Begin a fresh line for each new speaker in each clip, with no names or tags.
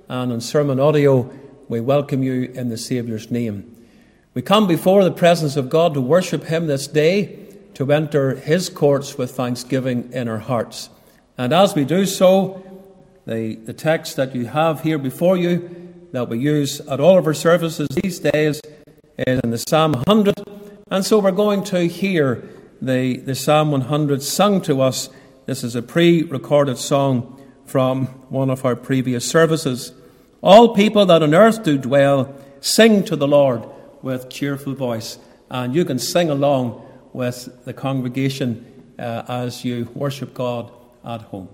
and on sermon audio, we welcome you in the Saviour's name. We come before the presence of God to worship him this day, to enter his courts with thanksgiving in our hearts. And as we do so, the text that you have here before you, that we use at all of our services these days, is in the Psalm 100. And so we're going to hear the Psalm 100 sung to us. This is a pre-recorded song from one of our previous services. All people that on earth do dwell, sing to the Lord with cheerful voice. And you can sing along with the congregation as you worship God at home.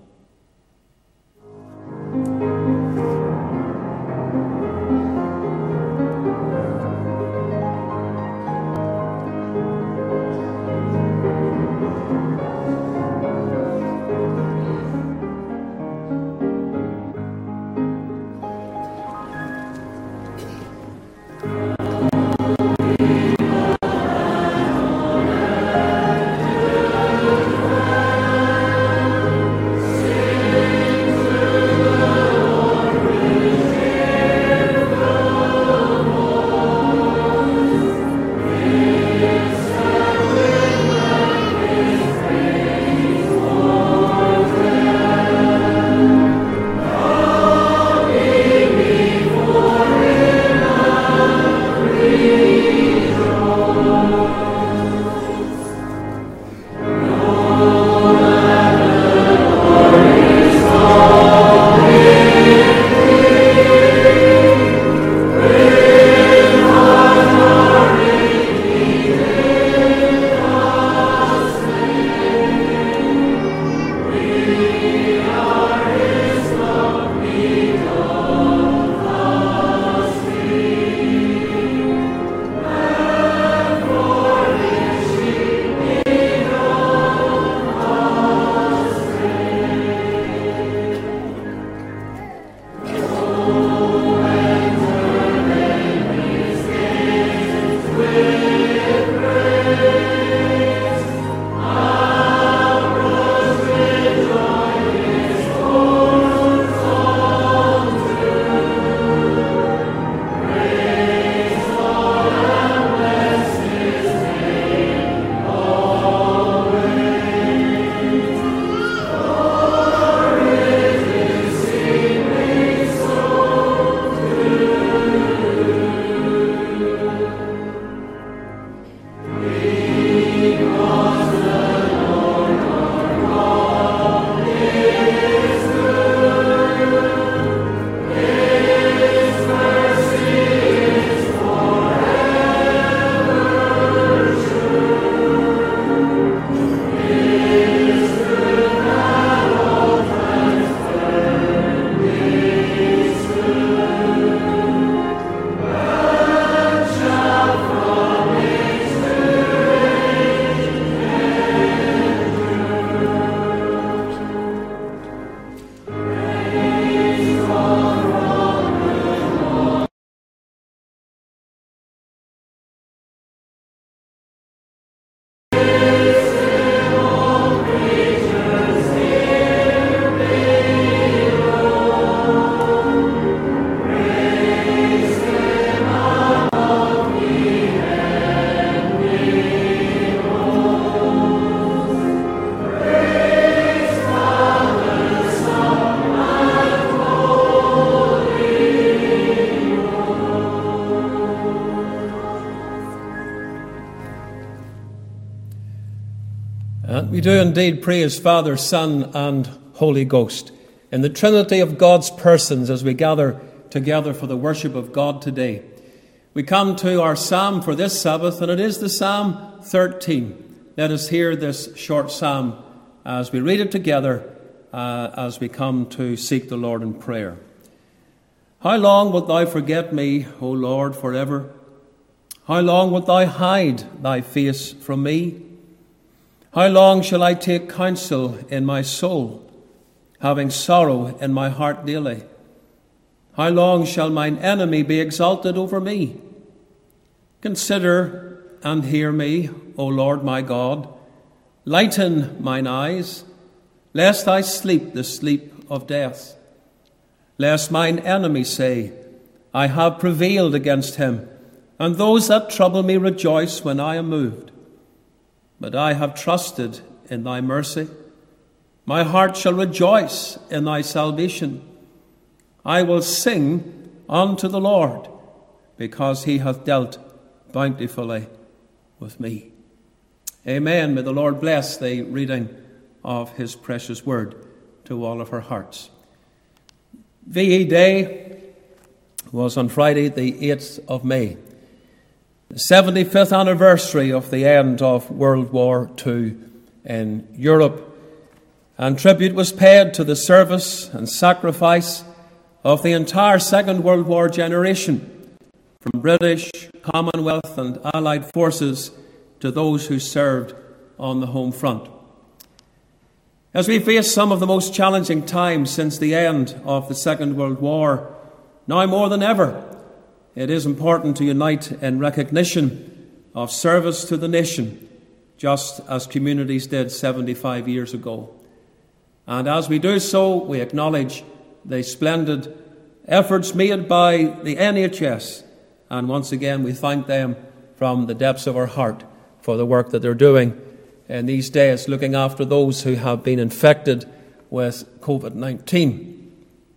We do indeed praise Father, Son, and Holy Ghost in the Trinity of God's persons as we gather together for the worship of God today. We come to our psalm for this Sabbath, and it is the Psalm 13. Let us hear this short psalm as we read it together as we come to seek the Lord in prayer. How long wilt thou forget me, O Lord, forever? How long wilt thou hide thy face from me? How long shall I take counsel in my soul, having sorrow in my heart daily? How long shall mine enemy be exalted over me? Consider and hear me, O Lord my God. Lighten mine eyes, lest I sleep the sleep of death. lest mine enemies say, I have prevailed against him, and those that trouble me rejoice when I am moved. But I have trusted in thy mercy. My heart shall rejoice in thy salvation. I will sing unto the Lord, because he hath dealt bountifully with me. Amen. May the Lord bless the reading of his precious word to all of our hearts. VE Day was on Friday, the 8th of May, the 75th anniversary of the end of World War II in Europe, and tribute was paid to the service and sacrifice of the entire Second World War generation, from British, Commonwealth and Allied forces to those who served on the home front. As we face some of the most challenging times since the end of the Second World War, now more than ever, it is important to unite in recognition of service to the nation, just as communities did 75 years ago. And as we do so, we acknowledge the splendid efforts made by the NHS, and once again we thank them from the depths of our heart for the work that they're doing in these days, looking after those who have been infected with COVID-19.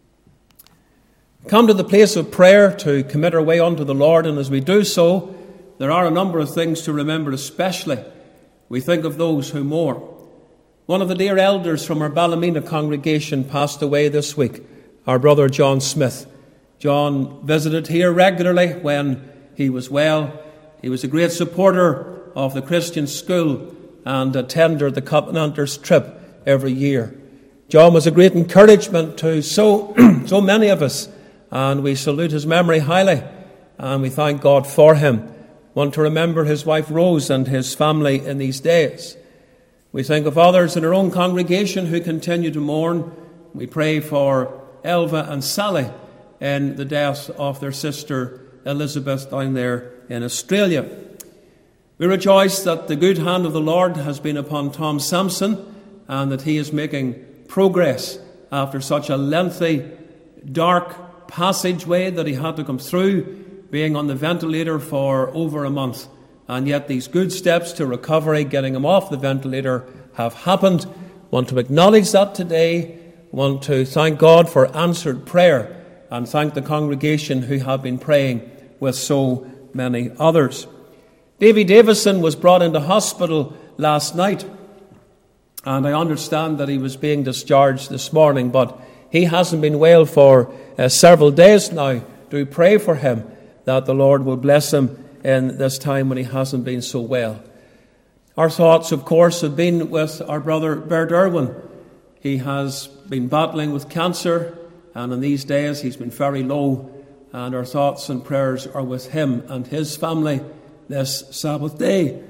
Come to the place of prayer to commit our way unto the Lord, and as we do so, there are a number of things to remember especially. We think of those who mourn. One of the dear elders from our Ballymena congregation passed away this week, our brother John Smith. John visited here regularly when he was well. He was a great supporter of the Christian school and attended the Covenanters trip every year. John was a great encouragement to so many of us, and we salute his memory highly, and we thank God for him. Want to remember his wife Rose and his family in these days. We think of others in our own congregation who continue to mourn. We pray for Elva and Sally in the death of their sister Elizabeth down there in Australia. We rejoice that the good hand of the Lord has been upon Tom Sampson and that he is making progress after such a lengthy, dark passageway that he had to come through, being on the ventilator for over a month. And yet these good steps to recovery, getting him off the ventilator, have happened. Want to acknowledge that today. Want to thank God for answered prayer and thank the congregation who have been praying with so many others. Davy Davison was brought into hospital last night, and I understand that he was being discharged this morning, but he hasn't been well for several days now. Do pray for him that the Lord will bless him in this time when he hasn't been so well. Our thoughts, of course, have been with our brother Bert Irwin. He has been battling with cancer, and in these days he's been very low, and our thoughts and prayers are with him and his family this Sabbath day.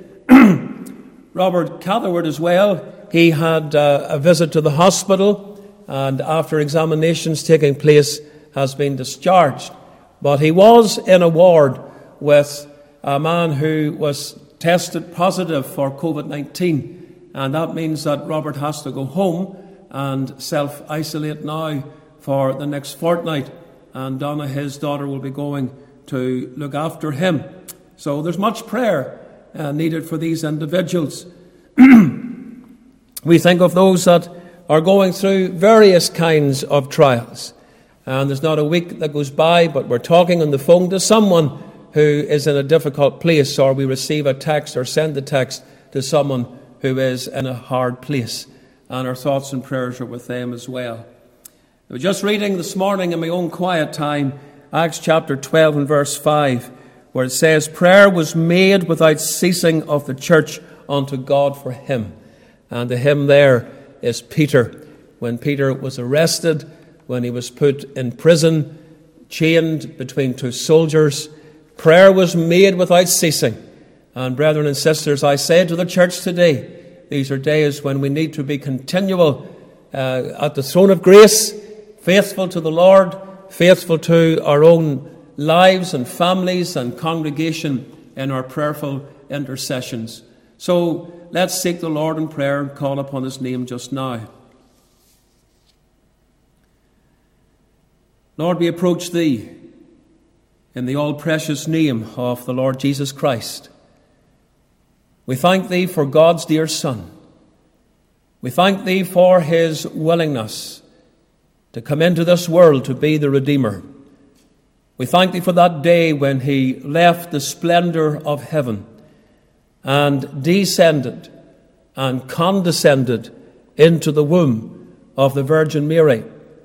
Robert Catherwood as well. He had a visit to the hospital, and after examinations taking place has been discharged. But he was in a ward with a man who was tested positive for COVID-19, and that means that Robert has to go home and self-isolate now for the next fortnight, and Donna, his daughter, will be going to look after him. So there's much prayer needed for these individuals. We think of those that are going through various kinds of trials. And there's not a week that goes by, but we're talking on the phone to someone who is in a difficult place, or we receive a text or send a text to someone who is in a hard place. And our thoughts and prayers are with them as well. I was just reading this morning in my own quiet time, Acts chapter 12 and verse 5, where it says, prayer was made without ceasing of the church unto God for him. And the him there is Peter. When Peter was arrested, when he was put in prison, chained between two soldiers, prayer was made without ceasing. And brethren and sisters, I say to the church today, these are days when we need to be continual at the throne of grace, faithful to the Lord, faithful to our own lives and families and congregation in our prayerful intercessions. So let's seek the Lord in prayer and call upon his name just now. Lord, we approach Thee in the all-precious name of the Lord Jesus Christ. We thank Thee for God's dear Son. We thank Thee for His willingness to come into this world to be the Redeemer. We thank Thee for that day when He left the splendor of heaven and descended and condescended into the womb of the Virgin Mary.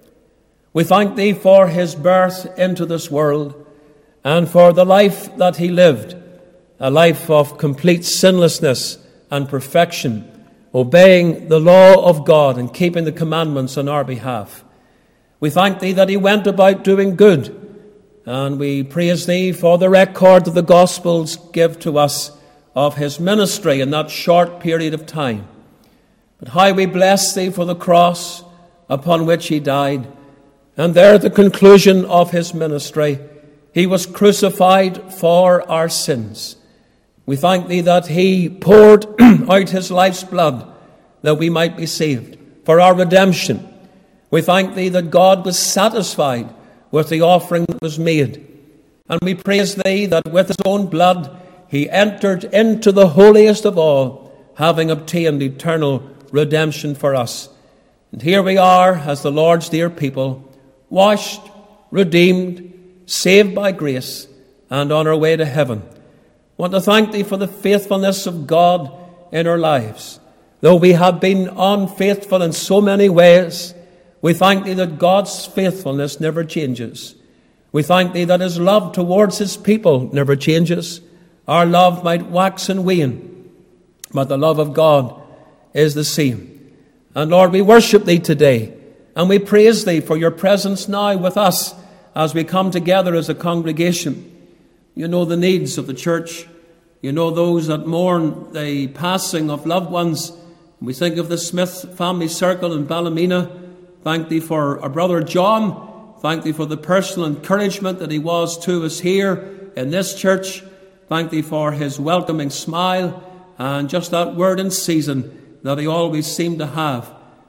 We thank Thee for His birth into this world and for the life that He lived, a life of complete sinlessness and perfection, obeying the law of God and keeping the commandments on our behalf. We thank Thee that He went about doing good, and we praise Thee for the record that the Gospels give to us of His ministry in that short period of time. But how we bless Thee for the cross upon which He died, and there at the conclusion of His ministry, He was crucified for our sins. We thank Thee that He poured out His life's blood that we might be saved, for our redemption. We thank Thee that God was satisfied with the offering that was made. And we praise Thee that with His own blood He entered into the holiest of all, having obtained eternal redemption for us. And here we are as the Lord's dear people, washed, redeemed, saved by grace, and on our way to heaven. I want to thank Thee for the faithfulness of God in our lives. Though we have been unfaithful in so many ways, we thank Thee that God's faithfulness never changes. We thank Thee that His love towards His people never changes. Our love might wax and wane, but the love of God is the same. And Lord, we worship Thee today, and we praise Thee for Your presence now with us as we come together as a congregation. You know the needs of the church. You know those that mourn the passing of loved ones. We think of the Smith family circle in Ballymena. Thank Thee for our brother John. Thank Thee for the personal encouragement that he was to us here in this church. Thank Thee for his welcoming smile and just that word in season that he always seemed to have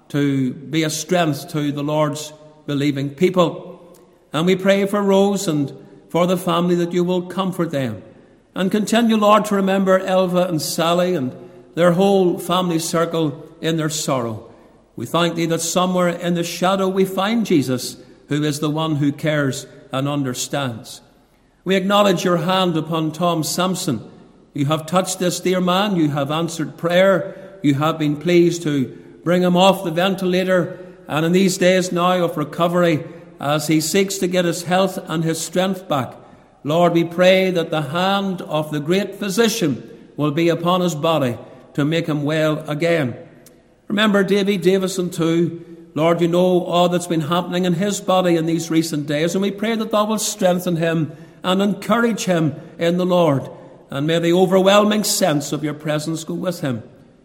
to be a strength to the Lord's believing people. And we pray for Rose and for the family that You will comfort them. And continue, Lord, to remember Elva and Sally and their whole family circle in their sorrow. We thank Thee that somewhere in the shadow we find Jesus, who is the one who cares and understands. We acknowledge Your hand upon Tom Sampson. You have touched this dear man. You have answered prayer. You have been pleased to bring him off the ventilator. And in these days now of recovery, as he seeks to get his health and his strength back, Lord, we pray that the hand of the great physician will be upon his body to make him well again. Remember Davy Davison too. Lord, You know all that's been happening in his body in these recent days, and we pray that Thou will strengthen him and encourage him in the Lord, and may the overwhelming sense of Your presence go with him.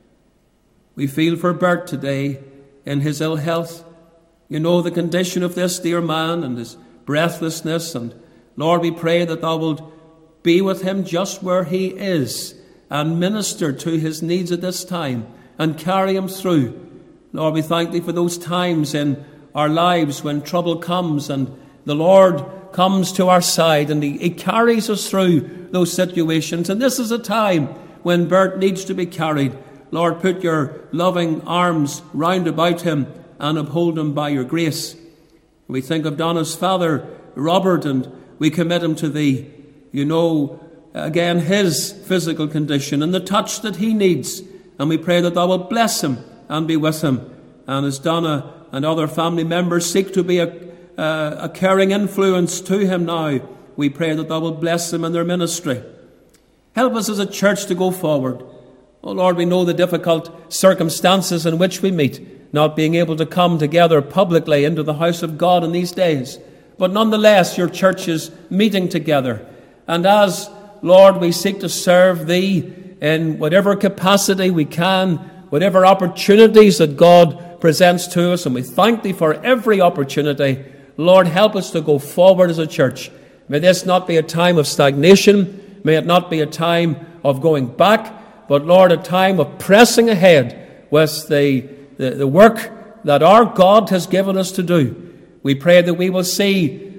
We feel for Bert today in his ill health. You know the condition of this dear man and his breathlessness, and Lord, we pray that Thou wilt be with him just where he is and minister to his needs at this time and carry him through. Lord, we thank Thee for those times in our lives when trouble comes and the Lord comes to our side and He carries us through those situations. And this is a time when Bert needs to be carried. Lord, put Your loving arms round about him and uphold him by Your grace. We think of Donna's father, Robert, and we commit him to Thee. You know, again, his physical condition and the touch that he needs. And we pray that Thou wilt bless him and be with him. And as Donna and other family members seek to be a caring influence to him now, we pray that Thou wilt bless them in their ministry. Help us as a church to go forward. Oh Lord, we know the difficult circumstances in which we meet, not being able to come together publicly into the house of God in these days. But nonetheless, Your church is meeting together. And as, Lord, we seek to serve Thee in whatever capacity we can, whatever opportunities that God presents to us, and we thank Thee for every opportunity. Lord, help us to go forward as a church. May this not be a time of stagnation. May it not be a time of going back, but, Lord, a time of pressing ahead with the work that our God has given us to do. We pray that we will see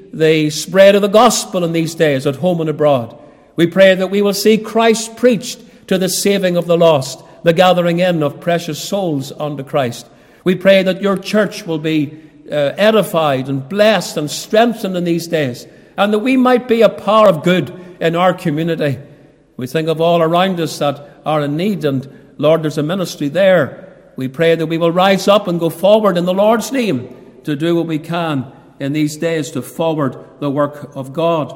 the spread of the gospel in these days at home and abroad. We pray that we will see Christ preached to the saving of the lost, the gathering in of precious souls unto Christ. We pray that your church will be edified and blessed and strengthened in these days, and that we might be a power of good in our community. We think of all around us that are in need, and Lord, there's a ministry there. We pray that we will rise up and go forward in the Lord's name to do what we can in these days to forward the work of God.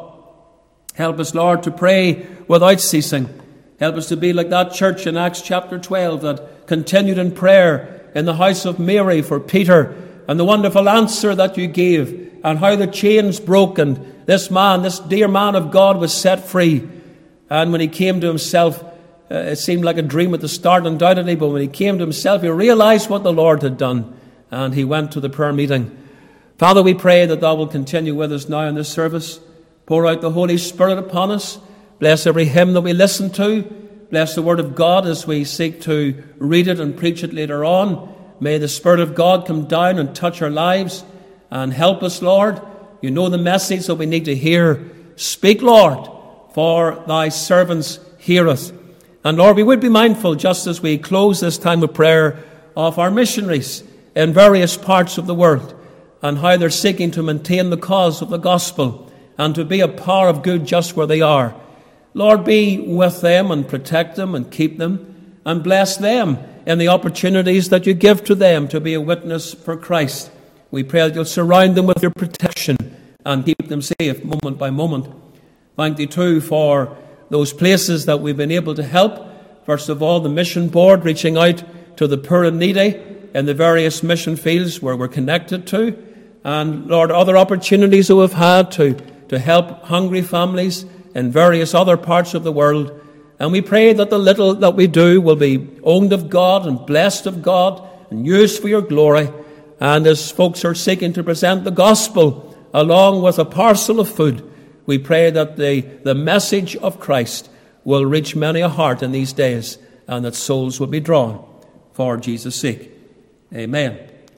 Help us, Lord, to pray without ceasing. Help us to be like that church in Acts chapter 12 that continued in prayer in the house of Mary for Peter, and the wonderful answer that you gave, and how the chains broke, and this man, this dear man of God, was set free. And when he came to himself, it seemed like a dream at the start, undoubtedly, but when he came to himself, he realized what the Lord had done, and he went to the prayer meeting. Father, we pray that thou will continue with us now in this service. Pour out the Holy Spirit upon us. Bless every hymn that we listen to. Bless the Word of God as we seek to read it and preach it later on. May the Spirit of God come down and touch our lives and help us, Lord. You know the message that we need to hear. Speak, Lord, for thy servants heareth. And Lord, we would be mindful, just as we close this time of prayer, of our missionaries in various parts of the world, and how they're seeking to maintain the cause of the gospel and to be a power of good just where they are. Lord, be with them and protect them and keep them and bless them in the opportunities that you give to them to be a witness for Christ. We pray that you'll surround them with your protection and keep them safe moment by moment. Thank you too for those places that we've been able to help. First of all, the mission board reaching out to the poor and needy in the various mission fields where we're connected to. And Lord, other opportunities that we've had to help hungry families in various other parts of the world. And we pray that the little that we do will be owned of God and blessed of God and used for your glory. And as folks are seeking to present the gospel along with a parcel of food, we pray that the message of Christ will reach many a heart in these days, and that souls will be drawn for Jesus' sake. Amen.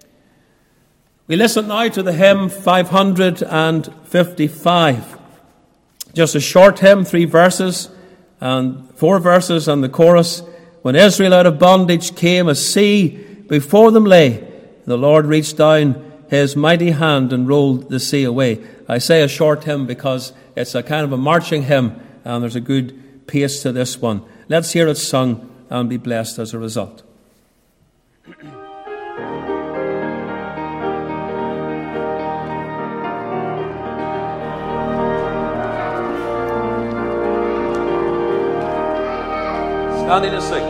We listen now to the hymn 555. Just a short hymn, 3 verses and 4 verses and the chorus. When Israel out of bondage came, a sea before them lay. The Lord reached down his mighty hand and rolled the sea away. I say a short hymn because it's a kind of a marching hymn, and there's a good pace to this one. Let's hear it sung and be blessed as a result. Standing to sing.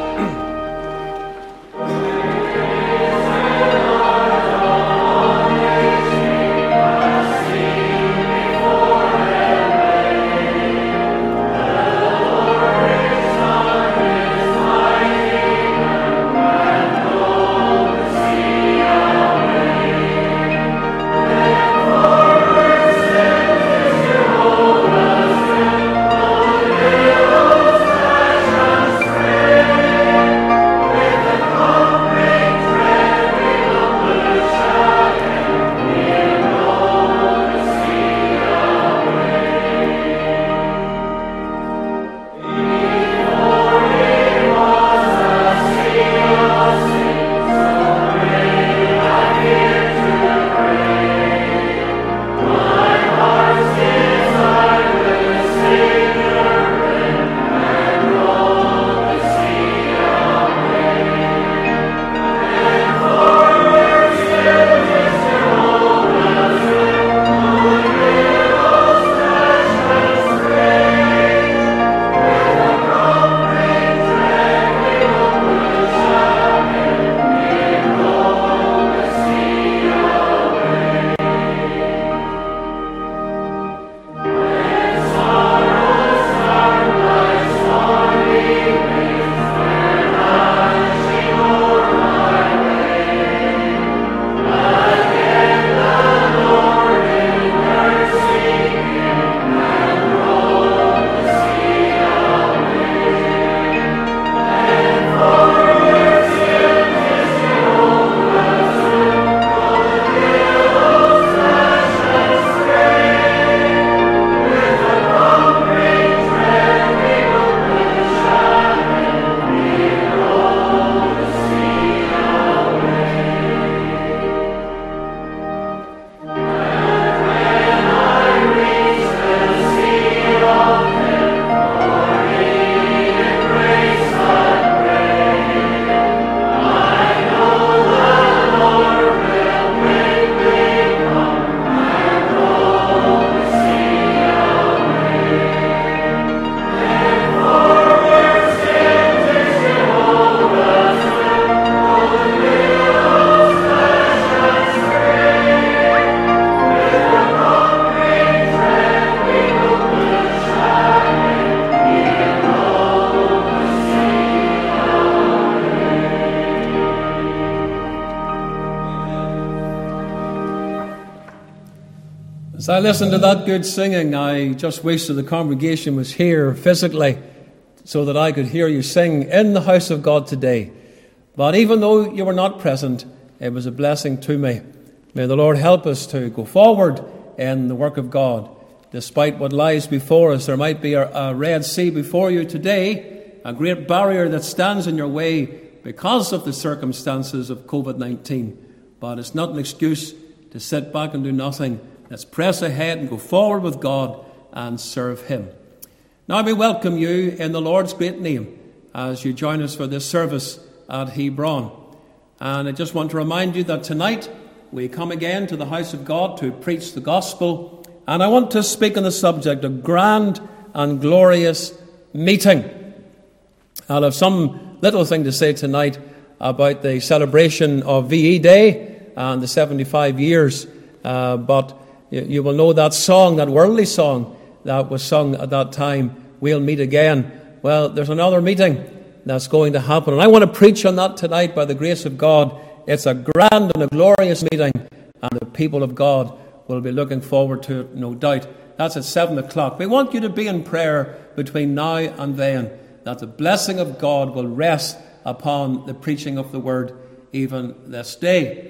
As I listened to that good singing, I just wished that the congregation was here physically so that I could hear you sing in the house of God today. But even though you were not present, it was a blessing to me. May the Lord help us to go forward in the work of God. Despite what lies before us, there might be a Red Sea before you today, a great barrier that stands in your way because of the circumstances of COVID-19. But it's not an excuse to sit back and do nothing. Let's press ahead and go forward with God and serve Him. Now we welcome you in the Lord's great name as you join us for this service at Hebron. And I just want to remind you that tonight we come again to the house of God to preach the gospel. And I want to speak on the subject of grand and glorious meeting. I'll have some little thing to say tonight about the celebration of VE Day and the 75 years. But you will know that song, that worldly song that was sung at that time, We'll Meet Again. Well, there's another meeting that's going to happen. And I want to preach on that tonight by the grace of God. It's a grand and a glorious meeting, and the people of God will be looking forward to it, no doubt. That's at 7 o'clock. We want you to be in prayer between now and then, that the blessing of God will rest upon the preaching of the word even this day.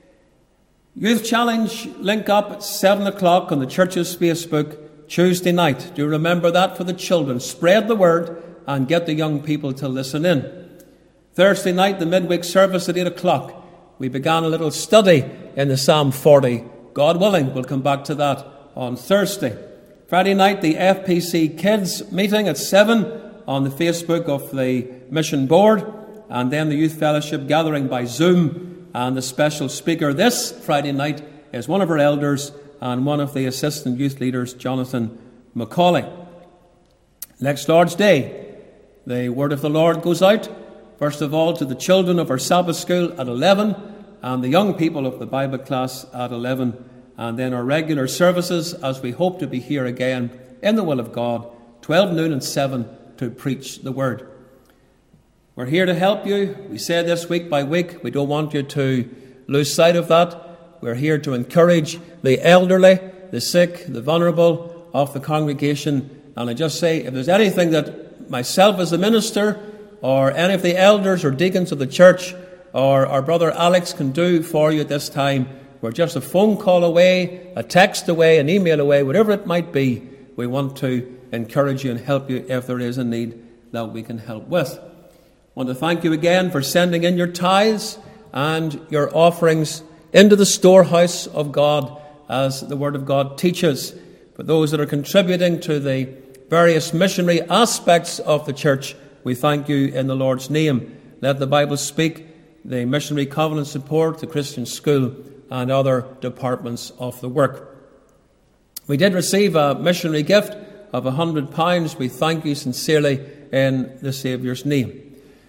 Youth Challenge link up at 7 o'clock on the church's Facebook Tuesday night. Do remember that for the children. Spread the word and get the young people to listen in. Thursday night, the midweek service at 8 o'clock. We began a little study in the Psalm 40. God willing, we'll come back to that on Thursday. Friday night, the FPC Kids meeting at 7 on the Facebook of the Mission Board. And then the Youth Fellowship gathering by Zoom. And the special speaker this Friday night is one of our elders and one of the assistant youth leaders, Jonathan Macaulay. Next Lord's Day, the word of the Lord goes out, first of all, to the children of our Sabbath school at 11 and the young people of the Bible class at 11. And then our regular services as we hope to be here again in the will of God, 12 noon and 7 to preach the word. We're here to help you. We say this week by week. We don't want you to lose sight of that. We're here to encourage the elderly, the sick, the vulnerable of the congregation. And I just say, if there's anything that myself as a minister or any of the elders or deacons of the church or our brother Alex can do for you at this time, we're just a phone call away, a text away, an email away, whatever it might be. We want to encourage you and help you if there is a need that we can help with. I want to thank you again for sending in your tithes and your offerings into the storehouse of God as the Word of God teaches. For those that are contributing to the various missionary aspects of the church, we thank you in the Lord's name. Let the Bible speak, the missionary covenant support, the Christian school, and other departments of the work. We did receive a missionary gift of £100. We thank you sincerely in the Saviour's name.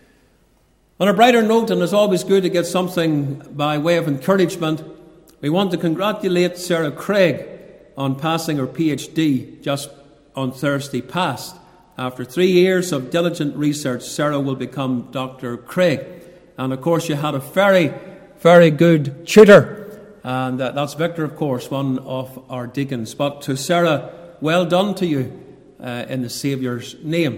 On a brighter note, and it's always good to get something by way of encouragement, we want to congratulate Sarah Craig on passing her PhD just on Thursday past. After 3 years of diligent research, Sarah will become Dr. Craig. And of course, you had a very, very good tutor. And that's Victor, of course, one of our deacons. But to Sarah, well done to you in the Saviour's name.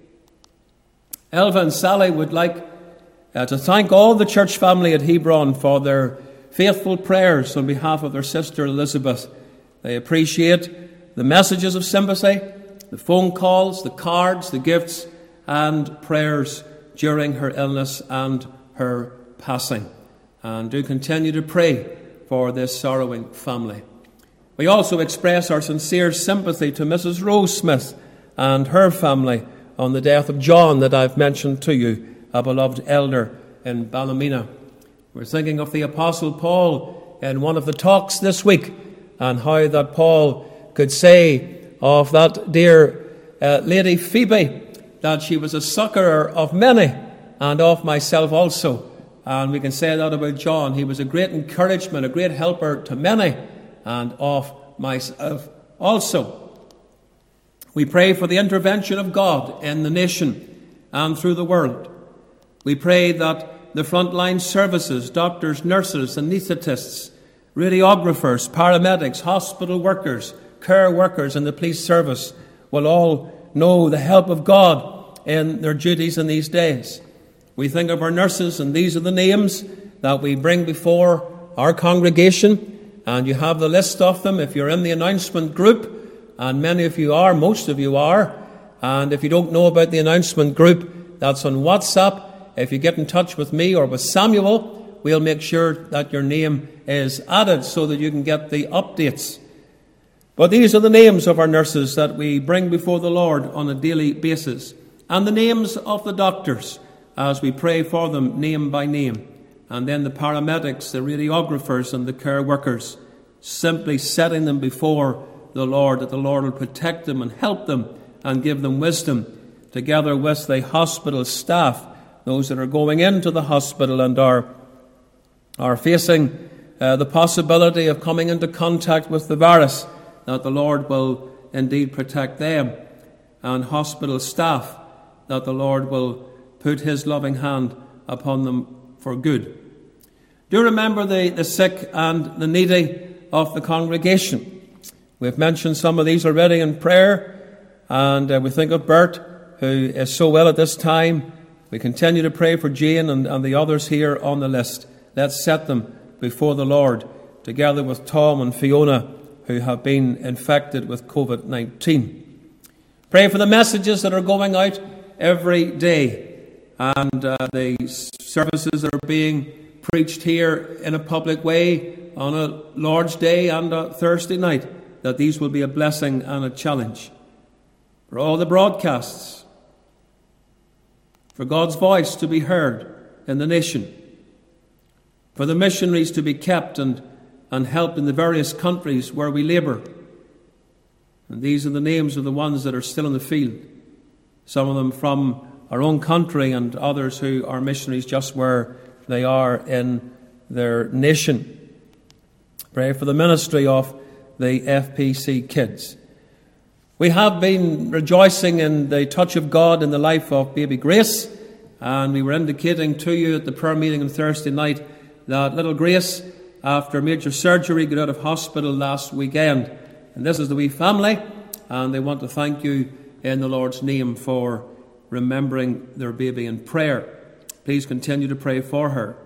Elva and Sally would like to thank all the church family at Hebron for their faithful prayers on behalf of their sister Elizabeth. They appreciate the messages of sympathy, the phone calls, the cards, the gifts, and prayers during her illness and her passing. And do continue to pray for this sorrowing family. We also express our sincere sympathy to Mrs. Rose Smith and her family on the death of John that I've mentioned to you, a beloved elder in Ballymena. We're thinking of the Apostle Paul in one of the talks this week and how that Paul could say of that dear lady Phoebe that she was a succourer of many and of myself also. And we can say that about John. He was a great encouragement, a great helper to many and of myself also. We pray for the intervention of God in the nation and through the world. We pray that the frontline services, doctors, nurses, anaesthetists, radiographers, paramedics, hospital workers, care workers in the police service will all know the help of God in their duties in these days. We think of our nurses, and these are the names that we bring before our congregation, and you have the list of them if you're in the announcement group, and many of you are, most of you are. And if you don't know about the announcement group, that's on WhatsApp. If you get in touch with me or with Samuel, we'll make sure that your name is added so that you can get the updates. But these are the names of our nurses that we bring before the Lord on a daily basis, and the names of the doctors as we pray for them name by name, and then the paramedics, the radiographers and the care workers, simply setting them before the Lord, that the Lord will protect them and help them and give them wisdom, together with the hospital staff, those that are going into the hospital and are facing the possibility of coming into contact with the virus, that the Lord will indeed protect them, and hospital staff, that the Lord will put his loving hand upon them for good. Do remember the sick and the needy of the congregation. We've mentioned some of these already in prayer, and we think of Bert, who is so well at this time. We continue to pray for Jane and the others here on the list. Let's set them before the Lord, together with Tom and Fiona, who have been infected with COVID-19. Pray for the messages that are going out every day, and the services that are being preached here in a public way on a Lord's Day and a Thursday night, that these will be a blessing and a challenge. For all the broadcasts, for God's voice to be heard in the nation, for the missionaries to be kept and helped in the various countries where we labour. And these are the names of the ones that are still in the field, some of them from our own country and others who are missionaries just where they are in their nation. Pray for the ministry of the FPC kids. We have been rejoicing in the touch of God in the life of baby Grace, and we were indicating to you at the prayer meeting on Thursday night that little Grace, after major surgery, got out of hospital last weekend. And this is the wee family, and they want to thank you in the Lord's name for remembering their baby in prayer. Please continue to pray for her.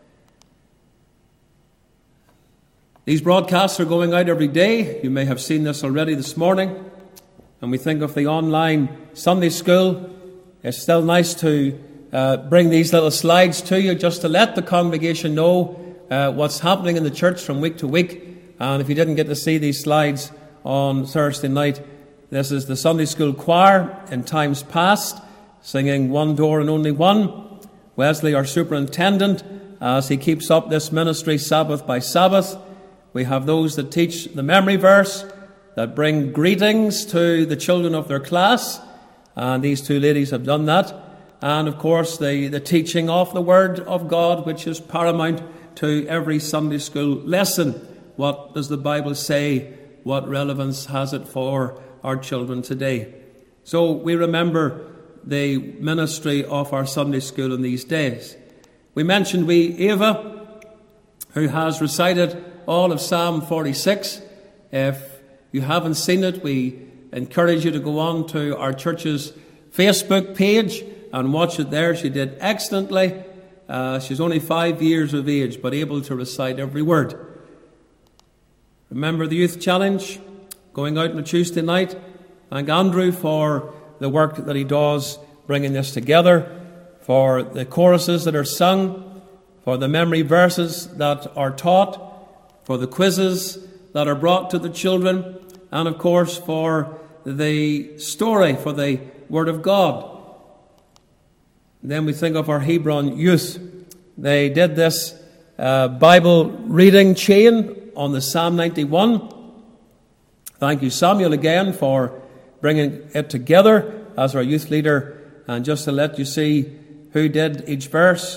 These broadcasts are going out every day. You may have seen this already this morning. And we think of the online Sunday school. It's still nice to bring these little slides to you just to let the congregation know what's happening in the church from week to week. And if you didn't get to see these slides on Thursday night, this is the Sunday school choir in times past, singing One Door and Only One. Wesley, our superintendent, as he keeps up this ministry Sabbath by Sabbath. We have those that teach the memory verse, that bring greetings to the children of their class, and these two ladies have done that. And of course the teaching of the Word of God, which is paramount to every Sunday school lesson. What does the Bible say? What relevance has it for our children today? So we remember the ministry of our Sunday school in these days. We mentioned Eva, who has recited all of Psalm 46. If you haven't seen it, we encourage you to go on to our church's Facebook page and watch it there. She did excellently. She's only 5 years of age, but able to recite every word. Remember the Youth Challenge going out on a Tuesday night. Thank Andrew for the work that he does bringing this together, for the choruses that are sung, for the memory verses that are taught, for the quizzes that are brought to the children, and of course for the story, for the Word of God. Then we think of our Hebron youth. They did this Bible reading chain on the Psalm 91. Thank you, Samuel, again for bringing it together as our youth leader. And just to let you see who did each verse,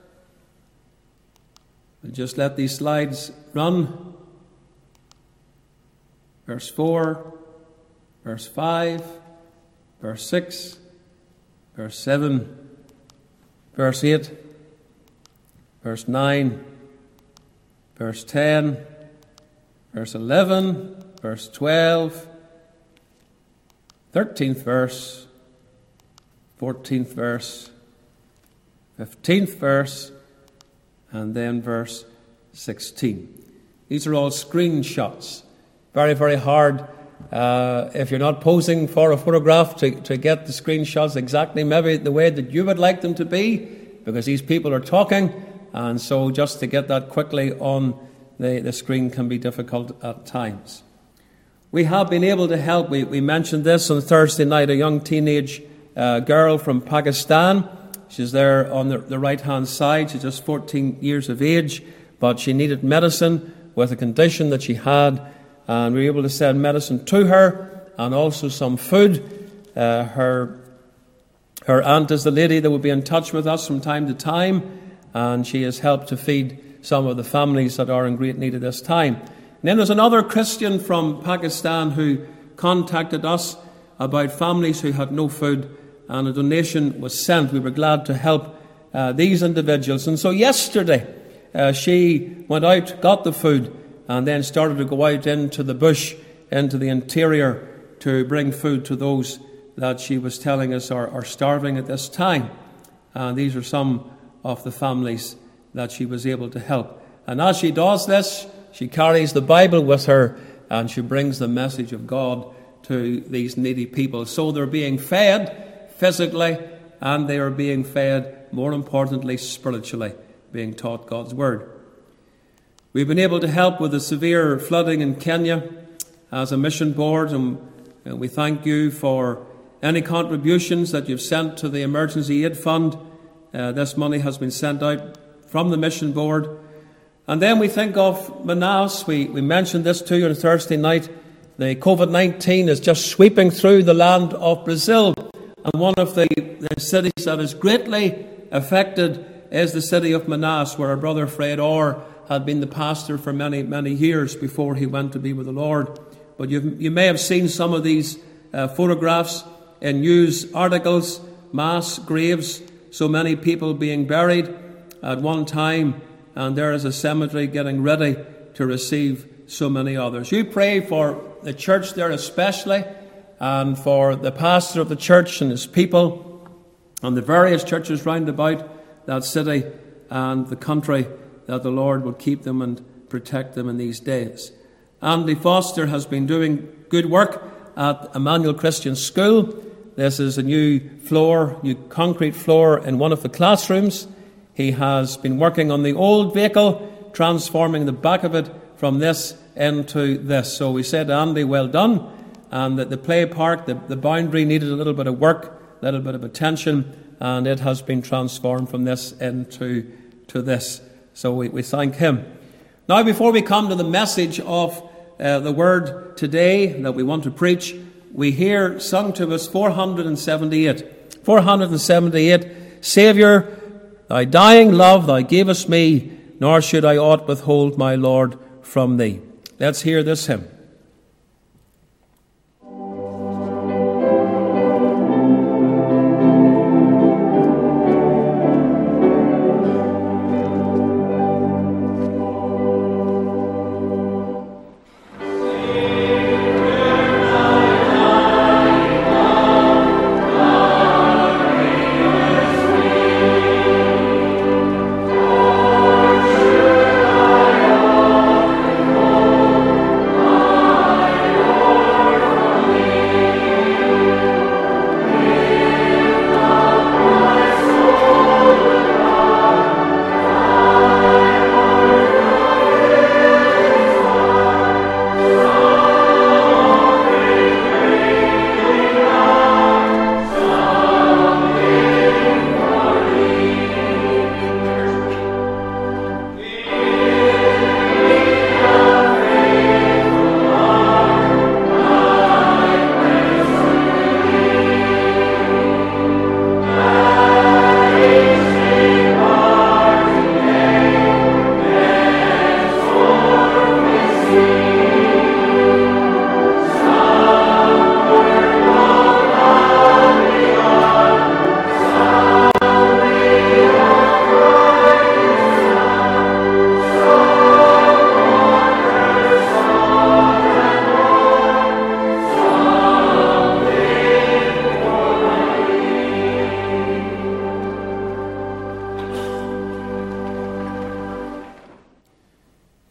we'll just let these slides run. Verse 4, verse 5, verse 6, verse 7, verse 8, verse 9, verse 10, verse 11, verse 12, 13th verse, 14th verse, 15th verse, and then verse 16. These are all screenshots. Very, very hard if you're not posing for a photograph to get the screenshots exactly maybe the way that you would like them to be, because these people are talking, and so just to get that quickly on the screen can be difficult at times. We have been able to help. We mentioned this on Thursday night, a young teenage girl from Pakistan. She's there on the right-hand side. She's just 14 years of age, but she needed medicine with a condition that she had, and we were able to send medicine to her and also some food. Her aunt is the lady that will be in touch with us from time to time, and she has helped to feed some of the families that are in great need at this time. And then there's another Christian from Pakistan who contacted us about families who had no food, and a donation was sent. We were glad to help these individuals. And so yesterday, she went out, got the food, and then started to go out into the bush, into the interior, to bring food to those that she was telling us are starving at this time. And these are some of the families that she was able to help. And as she does this, she carries the Bible with her, and she brings the message of God to these needy people. So they're being fed physically, and they are being fed, more importantly, spiritually, being taught God's Word. We've been able to help with the severe flooding in Kenya as a mission board, and we thank you for any contributions that you've sent to the Emergency Aid Fund. This money has been sent out from the mission board. And then we think of Manaus. We mentioned this to you on Thursday night. The COVID-19 is just sweeping through the land of Brazil. And one of the cities that is greatly affected is the city of Manaus, where our brother Fred Orr had been the pastor for many, many years before he went to be with the Lord. But you may have seen some of these photographs in news articles, mass graves, so many people being buried at one time, and there is a cemetery getting ready to receive so many others. You pray for the church there especially, and for the pastor of the church and his people, and the various churches round about that city and the country, that the Lord will keep them and protect them in these days. Andy Foster has been doing good work at Emmanuel Christian School. This is a new concrete floor in one of the classrooms. He has been working on the old vehicle, transforming the back of it from this into this. So we said, Andy, well done. And that the play park, the boundary needed a little bit of work, a little bit of attention, and it has been transformed from this into this. So we thank him. Now, before we come to the message of the word today that we want to preach, we hear sung to us 478. 478, Saviour, thy dying love thou gavest me, nor should I aught withhold, my Lord, from thee. Let's hear this hymn.
Oh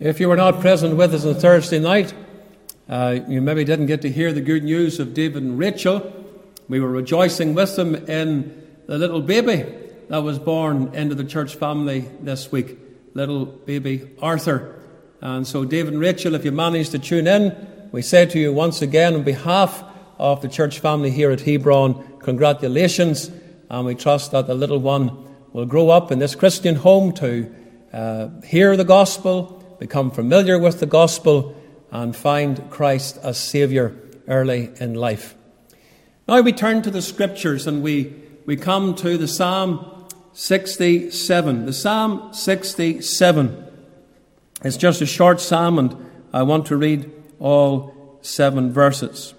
If you were not present with us on Thursday night, you maybe didn't get to hear the good news of David and Rachel. We were rejoicing with them in the little baby that was born into the church family this week, little baby Arthur. And so David and Rachel, if you managed to tune in, we say to you once again on behalf of the church family here at Hebron, congratulations, and we trust that the little one will grow up in this Christian home to hear the gospel, become familiar with the gospel, and find Christ as Saviour early in life. Now we turn to the Scriptures and we come to the Psalm 67. The Psalm 67 is just a short psalm, and I want to read all 7 verses.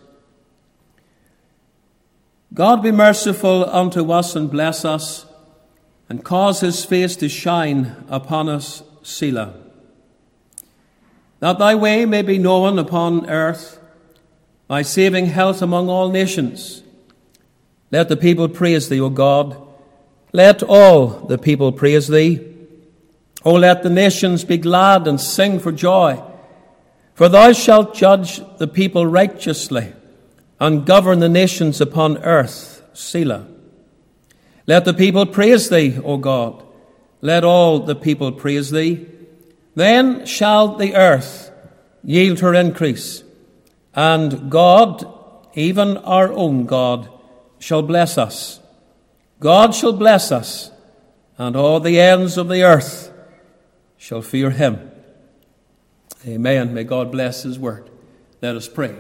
God be merciful unto us and bless us, and cause his face to shine upon us, Selah. That thy way may be known upon earth, thy saving health among all nations. Let the people praise thee, O God. Let all the people praise thee. O let the nations be glad and sing for joy. For thou shalt judge the people righteously, and govern the nations upon earth, Selah. Let the people praise thee, O God. Let all the people praise thee. Then shall the earth yield her increase, and God, even our own God, shall bless us. God shall bless us, and all the ends of the earth shall fear him. Amen. May God bless his word. Let us pray.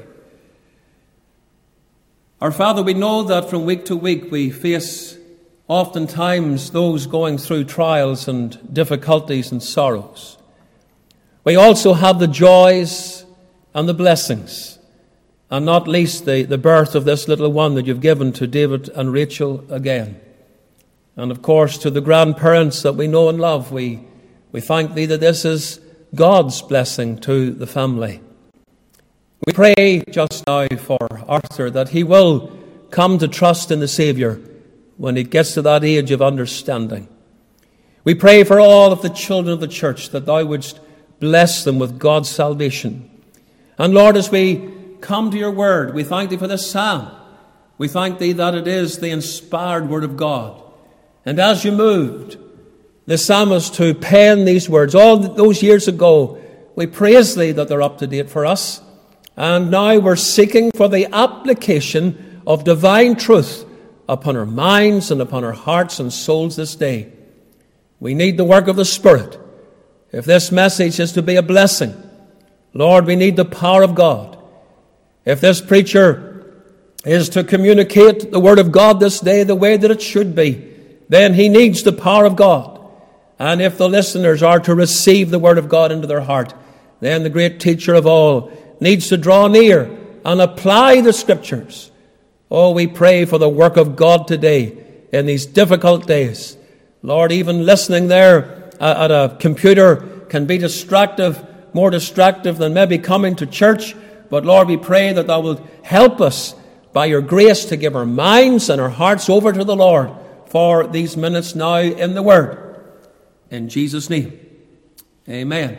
Our Father, we know that from week to week we face oftentimes those going through trials and difficulties and sorrows. We also have the joys and the blessings, and not least the birth of this little one that you've given to David and Rachel again. And of course, to the grandparents that we know and love, we thank thee that this is God's blessing to the family. We pray just now for Arthur that he will come to trust in the Saviour when he gets to that age of understanding. We pray for all of the children of the church that thou wouldst bless them with God's salvation. And Lord, as we come to your word, we thank thee for this psalm. We thank thee that it is the inspired word of God. And as you moved the psalmist to pen these words all those years ago, we praise thee that they're up to date for us. And now we're seeking for the application of divine truth upon our minds and upon our hearts and souls this day. We need the work of the Spirit. If this message is to be a blessing, Lord, we need the power of God. If this preacher is to communicate the Word of God this day the way that it should be, then he needs the power of God. And if the listeners are to receive the Word of God into their heart, then the great teacher of all needs to draw near and apply the Scriptures. Oh, we pray for the work of God today in these difficult days. Lord, even listening there at a computer can be more distractive than maybe coming to church. But Lord, we pray that thou wilt help us by your grace to give our minds and our hearts over to the Lord for these minutes now in the Word. In Jesus' name, amen.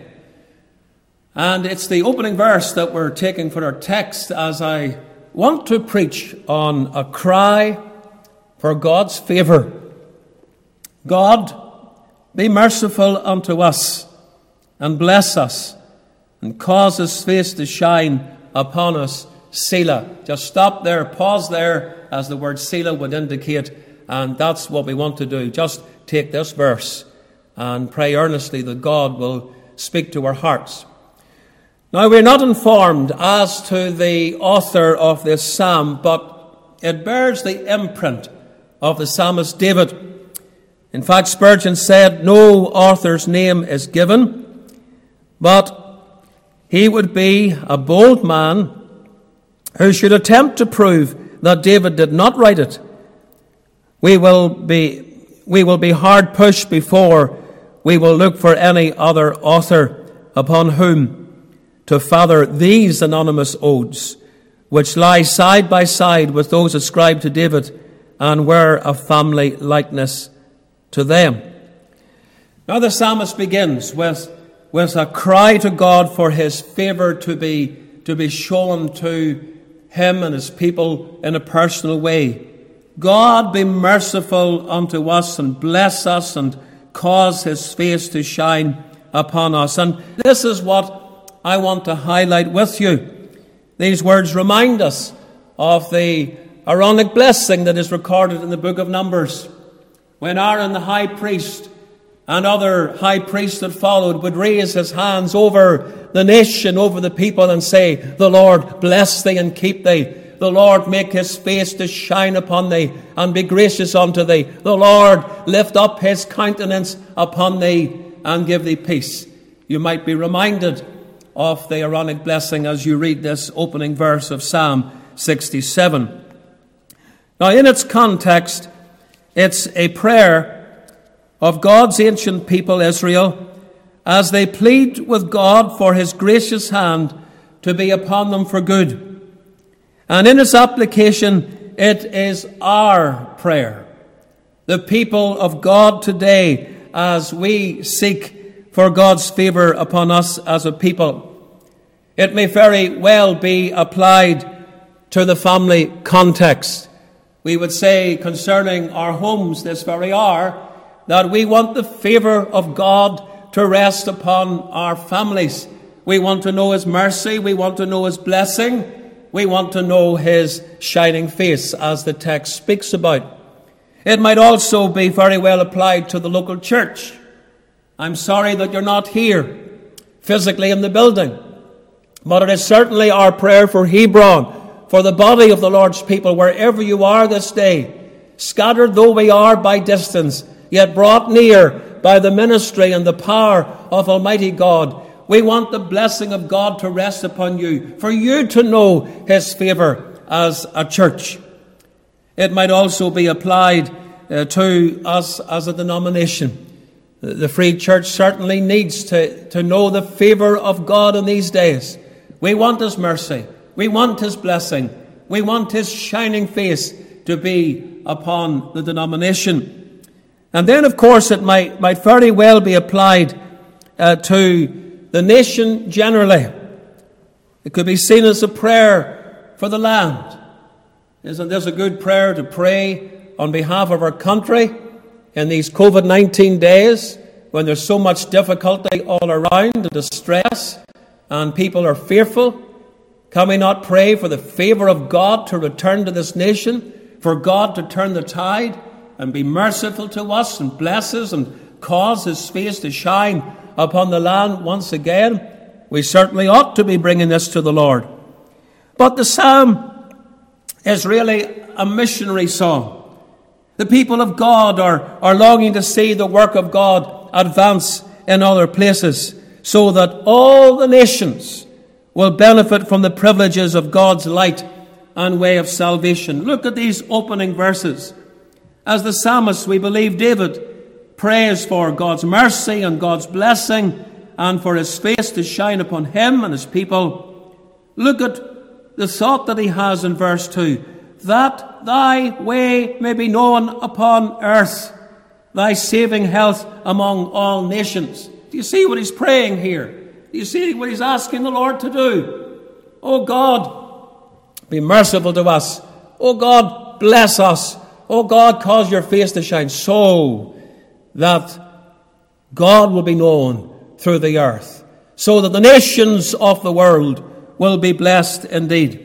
And it's the opening verse that we're taking for our text as I want to preach on a cry for God's favour. God, be merciful unto us, and bless us, and cause his face to shine upon us, Selah. Just stop there, pause there, as the word Selah would indicate, and that's what we want to do. Just take this verse and pray earnestly that God will speak to our hearts. Now, we're not informed as to the author of this psalm, but it bears the imprint of the psalmist David. In fact, Spurgeon said no author's name is given, but he would be a bold man who should attempt to prove that David did not write it. We will be hard pushed before we will look for any other author upon whom to father these anonymous odes, which lie side by side with those ascribed to David and wear a family likeness to them. Now the psalmist begins with with a cry to God for his favour to be shown to him and his people in a personal way. God, be merciful unto us and bless us and cause his face to shine upon us. And this is what I want to highlight with you. These words remind us of the Aaronic blessing that is recorded in the book of Numbers, when Aaron the high priest and other high priests that followed would raise his hands over the nation, over the people, and say, "The Lord bless thee and keep thee. The Lord make his face to shine upon thee and be gracious unto thee. The Lord lift up his countenance upon thee and give thee peace." You might be reminded of the Aaronic blessing as you read this opening verse of Psalm 67. Now, in its context, it's a prayer of God's ancient people, Israel, as they plead with God for his gracious hand to be upon them for good. And in its application, it is our prayer, the people of God today, as we seek for God's favour upon us as a people. It may very well be applied to the family context. We would say concerning our homes this very hour that we want the favour of God to rest upon our families. We want to know his mercy. We want to know his blessing. We want to know his shining face, as the text speaks about. It might also be very well applied to the local church. I'm sorry that you're not here physically in the building, but it is certainly our prayer for Hebron, for the body of the Lord's people, wherever you are this day, scattered though we are by distance, yet brought near by the ministry and the power of Almighty God. We want the blessing of God to rest upon you, for you to know his favour as a church. It might also be applied to us as a denomination. The Free Church certainly needs to know the favour of God in these days. We want his mercy. We want his blessing. We want his shining face to be upon the denomination. And then, of course, it might very well be applied to the nation generally. It could be seen as a prayer for the land. Isn't this a good prayer to pray on behalf of our country in these COVID-19 days when there's so much difficulty all around and distress and people are fearful? Can we not pray for the favour of God to return to this nation, for God to turn the tide and be merciful to us and bless us and cause his face to shine upon the land once again? We certainly ought to be bringing this to the Lord. But the psalm is really a missionary song. The people of God are longing to see the work of God advance in other places, so that all the nations will benefit from the privileges of God's light and way of salvation. Look at these opening verses. As the psalmist, we believe David prays for God's mercy and God's blessing and for his face to shine upon him and his people. Look at the thought that he has in verse 2. That thy way may be known upon earth, thy saving health among all nations. Do you see what he's praying here? Do you see what he's asking the Lord to do? Oh God, be merciful to us. Oh God, bless us. Oh God, cause your face to shine so that God will be known through the earth, so that the nations of the world will be blessed indeed.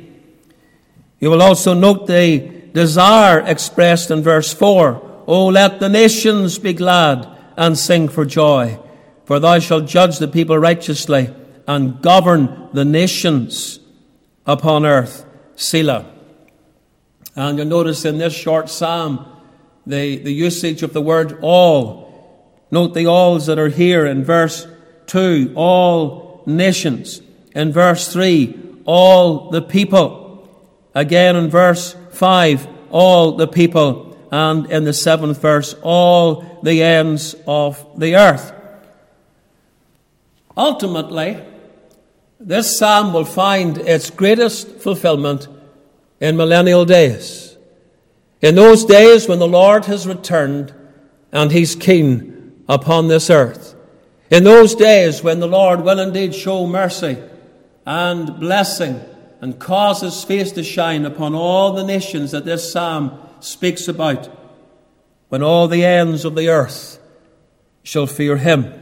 You will also note the desire expressed in verse 4. Oh, let the nations be glad and sing for joy, for thou shalt judge the people righteously and govern the nations upon earth. Selah. And you'll notice in this short psalm the usage of the word all. Note the alls that are here in verse 2, all nations. In verse 3, all the people. Again in verse 5, all the people. And in the 7th verse, all the ends of the earth. Ultimately, this psalm will find its greatest fulfillment in millennial days. In those days when the Lord has returned and he's keen upon this earth. In those days when the Lord will indeed show mercy and blessing and cause his face to shine upon all the nations that this psalm speaks about, when all the ends of the earth shall fear him.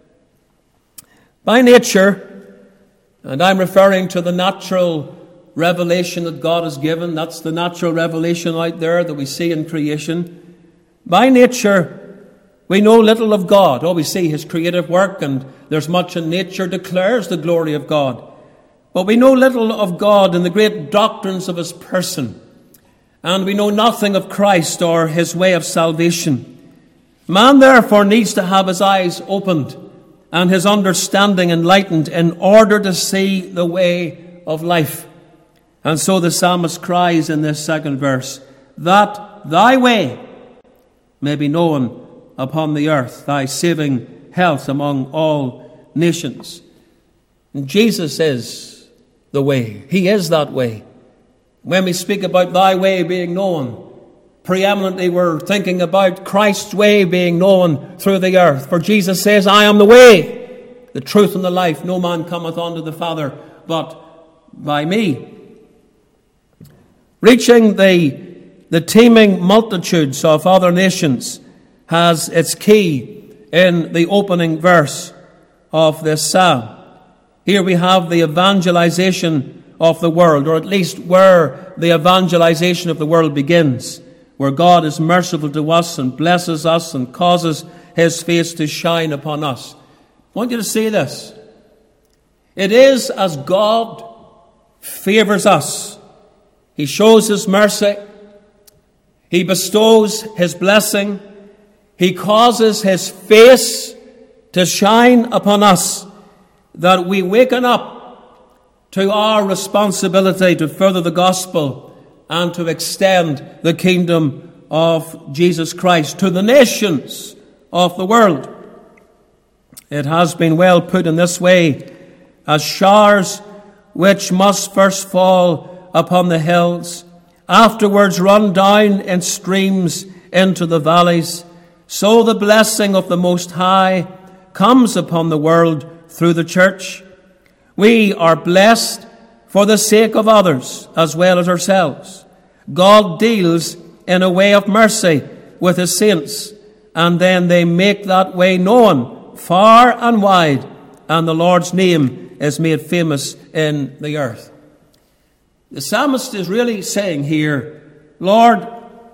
By nature, and I'm referring to the natural revelation that God has given, that's the natural revelation out there that we see in creation. By nature, we know little of God. We see his creative work, and there's much in nature declares the glory of God. But we know little of God in the great doctrines of his person. And we know nothing of Christ or his way of salvation. Man, therefore, needs to have his eyes opened and his understanding enlightened in order to see the way of life. And so the psalmist cries in this second verse, that thy way may be known upon the earth, thy saving health among all nations. And Jesus is the way. He is that way. When we speak about thy way being known, preeminently we're thinking about Christ's way being known through the earth. For Jesus says, I am the way, the truth and the life. No man cometh unto the Father but by me. Reaching the teeming multitudes of other nations has its key in the opening verse of this psalm. Here we have the evangelization of the world, or at least where the evangelization of the world begins, where God is merciful to us and blesses us and causes his face to shine upon us. I want you to see this. It is as God favors us. He shows his mercy. He bestows his blessing. He causes his face to shine upon us, that we waken up to our responsibility to further the gospel and to extend the kingdom of Jesus Christ to the nations of the world. It has been well put in this way, as showers which must first fall upon the hills, afterwards run down in streams into the valleys, so the blessing of the Most High comes upon the world through the church. We are blessed for the sake of others as well as ourselves. God deals in a way of mercy with his saints, and then they make that way known far and wide, and the Lord's name is made famous in the earth. The psalmist is really saying here, Lord,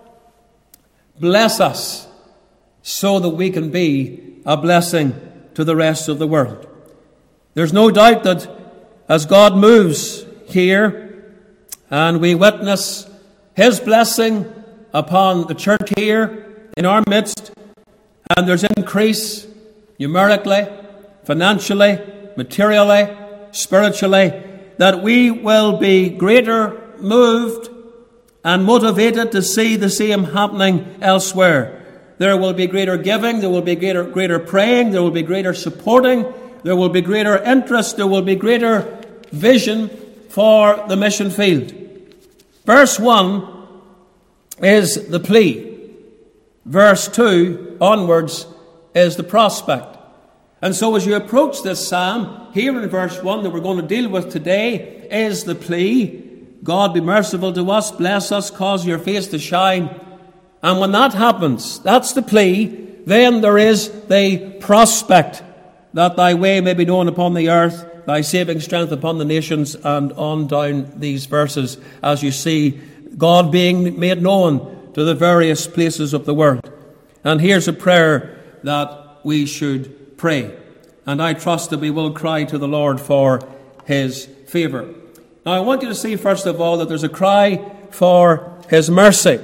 bless us so that we can be a blessing to the rest of the world. There's no doubt that as God moves here and we witness his blessing upon the church here in our midst, and there's increase numerically, financially, materially, spiritually, that we will be greater moved and motivated to see the same happening elsewhere. There will be greater giving, there will be greater praying, there will be greater supporting, there will be greater interest, there will be greater vision for the mission field. Verse 1 is the plea. Verse 2 onwards is the prospect. And so as you approach this psalm, here in verse 1 that we're going to deal with today is the plea. God be merciful to us, bless us, cause your face to shine. And when that happens, that's the plea, then there is the prospect, that thy way may be known upon the earth, thy saving strength upon the nations, and on down these verses as you see God being made known to the various places of the world. And here's a prayer that we should pray. And I trust that we will cry to the Lord for his favour. Now I want you to see first of all that there's a cry for his mercy.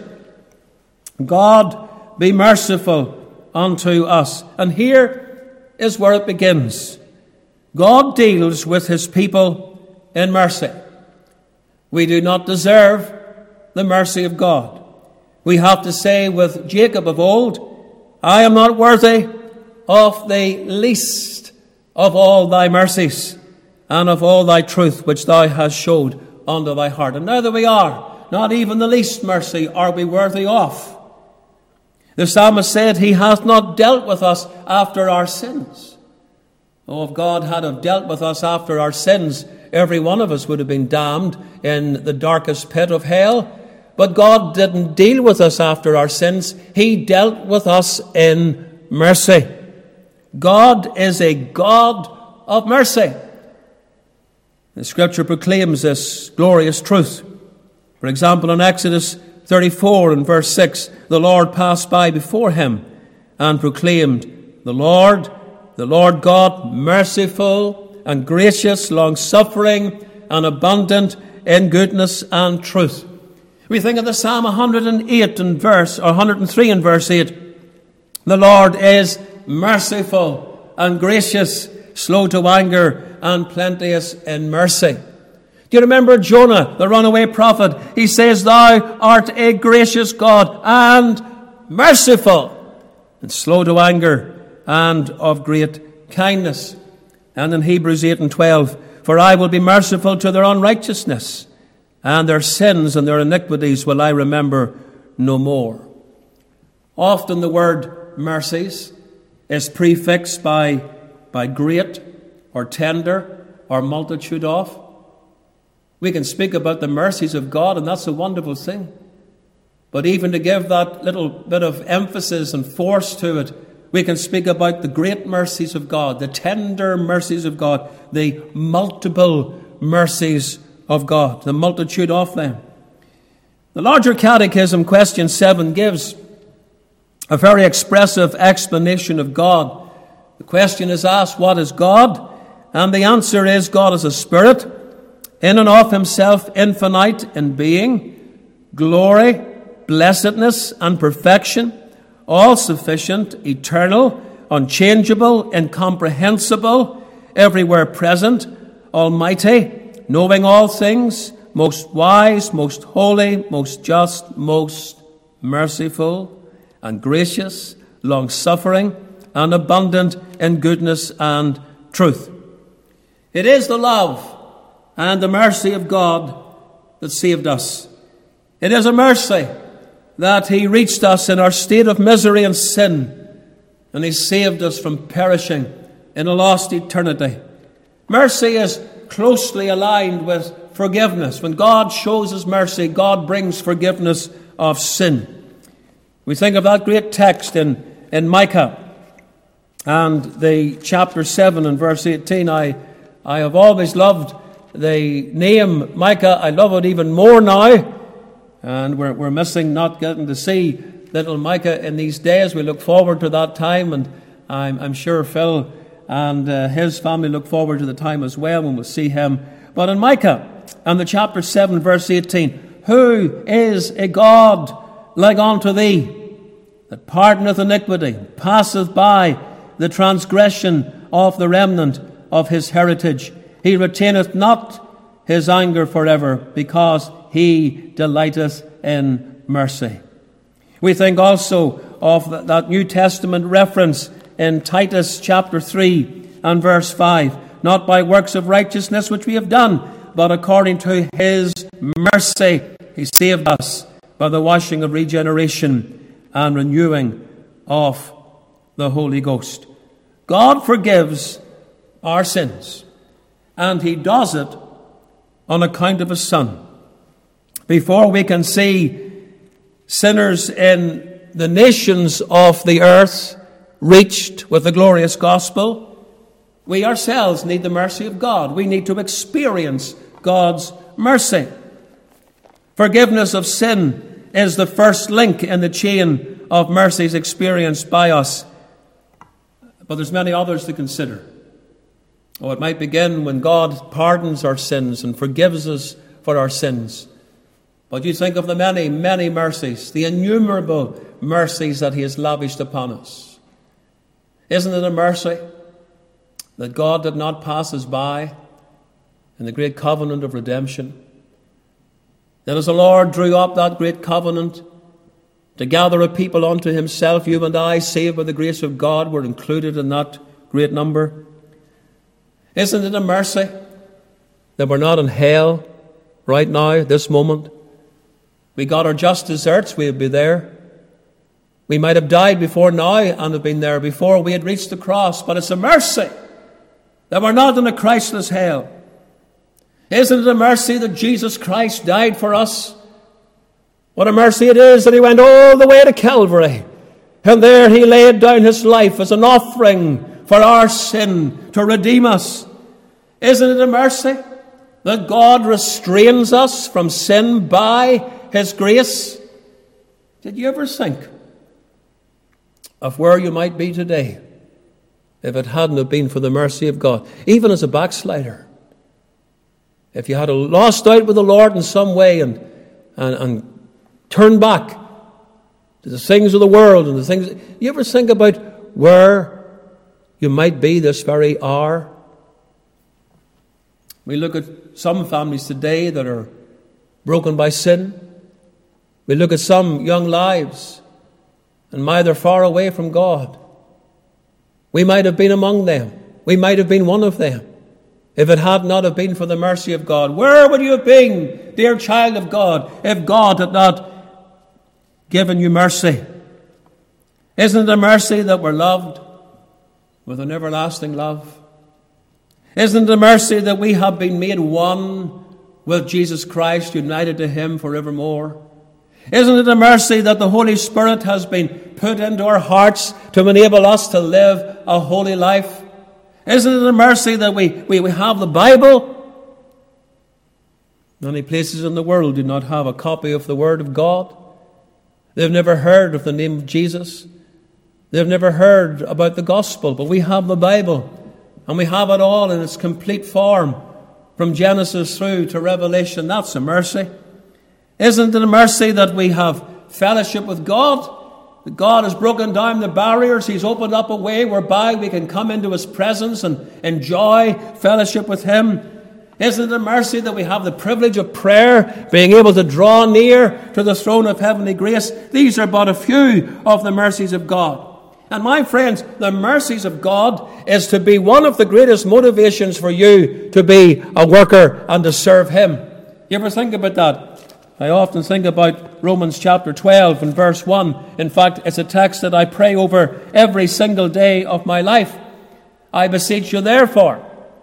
God be merciful unto us. And here is where it begins. God deals with his people in mercy. We do not deserve the mercy of God. We have to say with Jacob of old, I am not worthy of the least of all thy mercies and of all thy truth which thou hast showed unto thy heart. And neither we are, not even the least mercy are we worthy of. The psalmist said, he hath not dealt with us after our sins, Oh, if God had have dealt with us after our sins, every one of us would have been damned in the darkest pit of hell. But God didn't deal with us after our sins. He dealt with us in mercy. God is a God of mercy. The Scripture proclaims this glorious truth. For example, in Exodus 34 and verse 6, the Lord passed by before him and proclaimed, the Lord God, merciful and gracious, long-suffering and abundant in goodness and truth. We think of the Psalm 108 and 103 and verse 8. The Lord is merciful and gracious, slow to anger and plenteous in mercy. Do you remember Jonah, the runaway prophet? He says, thou art a gracious God and merciful and slow to anger and of great kindness. And in Hebrews 8 and 12, for I will be merciful to their unrighteousness, and their sins and their iniquities will I remember no more. Often the word mercies is prefixed by great or tender or multitude of. We can speak about the mercies of God, and that's a wonderful thing. But even to give that little bit of emphasis and force to it, we can speak about the great mercies of God, the tender mercies of God, the multiple mercies of God, the multitude of them. The larger catechism, question 7, gives a very expressive explanation of God. The question is asked, what is God? And the answer is, God is a spirit, in and of himself infinite in being, glory, blessedness and perfection, all-sufficient, eternal, unchangeable, incomprehensible, everywhere present, almighty, knowing all things, most wise, most holy, most just, most merciful and gracious, long-suffering and abundant in goodness and truth. It is the love and the mercy of God that saved us. It is a mercy that he reached us in our state of misery and sin, and he saved us from perishing in a lost eternity. Mercy is closely aligned with forgiveness. When God shows his mercy, God brings forgiveness of sin. We think of that great text in Micah and the chapter 7 and verse 18. I have always loved the name Micah. I love it even more now. And we're missing not getting to see little Micah in these days. We look forward to that time, and I'm sure Phil and his family look forward to the time as well when we'll see him. But in Micah and the chapter 7 verse 18, who is a God like unto thee, that pardoneth iniquity, passeth by the transgression of the remnant of his heritage. He retaineth not his anger forever, because he delighteth in mercy. We think also of that New Testament reference in Titus chapter 3 and verse 5. Not by works of righteousness which we have done, but according to his mercy he saved us by the washing of regeneration and renewing of the Holy Ghost. God forgives our sins, and he does it on account of his Son. Before we can see sinners in the nations of the earth reached with the glorious gospel, we ourselves need the mercy of God. We need to experience God's mercy. Forgiveness of sin is the first link in the chain of mercies experienced by us. But there's many others to consider. Oh, it might begin when God pardons our sins and forgives us for our sins. But you think of the many, many mercies, the innumerable mercies that he has lavished upon us. Isn't it a mercy that God did not pass us by in the great covenant of redemption? That as the Lord drew up that great covenant to gather a people unto himself, you and I, saved by the grace of God, were included in that great number. Isn't it a mercy that we're not in hell right now, this moment? We got our just deserts, we'd be there. We might have died before now and have been there before we had reached the cross, but it's a mercy that we're not in a Christless hell? Isn't it a mercy that Jesus Christ died for us? What a mercy it is that he went all the way to Calvary, and there he laid down his life as an offering for our sin to redeem us. Isn't it a mercy that God restrains us from sin by his grace? Did you ever think of where you might be today if it hadn't have been for the mercy of God? Even as a backslider, if you had lost out with the Lord in some way and turned back to the things of the world and the things, you ever think about where you might be this very hour? We look at some families today that are broken by sin. We look at some young lives, and my, they're far away from God. We might have been among them. We might have been one of them if it had not have been for the mercy of God. Where would you have been, dear child of God, if God had not given you mercy? Isn't it a mercy that we're loved with an everlasting love? Isn't it a mercy that we have been made one with Jesus Christ, united to him forevermore? Isn't it a mercy that the Holy Spirit has been put into our hearts to enable us to live a holy life? Isn't it a mercy that we have the Bible? Many places in the world do not have a copy of the Word of God. They've never heard of the name of Jesus. They've never heard about the gospel, but we have the Bible, and we have it all in its complete form, from Genesis through to Revelation. That's a mercy. Isn't it a mercy that we have fellowship with God? That God has broken down the barriers. He's opened up a way whereby we can come into his presence and enjoy fellowship with him. Isn't it a mercy that we have the privilege of prayer, being able to draw near to the throne of heavenly grace? These are but a few of the mercies of God. And my friends, the mercies of God is to be one of the greatest motivations for you to be a worker and to serve him. You ever think about that? I often think about Romans chapter 12 and verse 1. In fact, it's a text that I pray over every single day of my life. I beseech you therefore,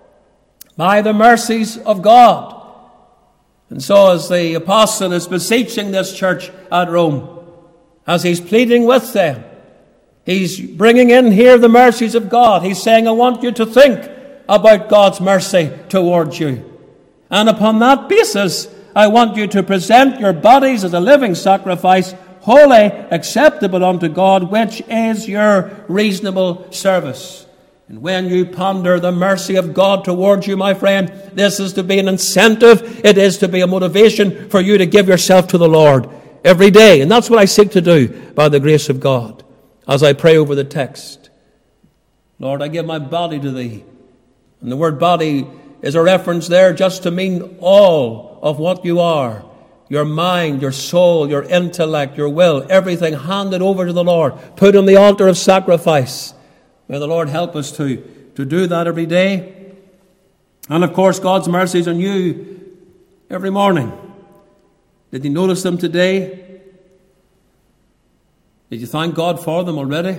by the mercies of God. And so as the apostle is beseeching this church at Rome, as he's pleading with them, he's bringing in here the mercies of God. He's saying, I want you to think about God's mercy towards you. And upon that basis, I want you to present your bodies as a living sacrifice, holy, acceptable unto God, which is your reasonable service. And when you ponder the mercy of God towards you, my friend, this is to be an incentive. It is to be a motivation for you to give yourself to the Lord every day. And that's what I seek to do by the grace of God as I pray over the text. Lord, I give my body to thee. And the word body is a reference there just to mean all of what you are. Your mind, your soul, your intellect, your will, everything handed over to the Lord. Put on the altar of sacrifice. May the Lord help us to do that every day. And of course, God's mercies on you every morning. Did you notice them today? Did you thank God for them already?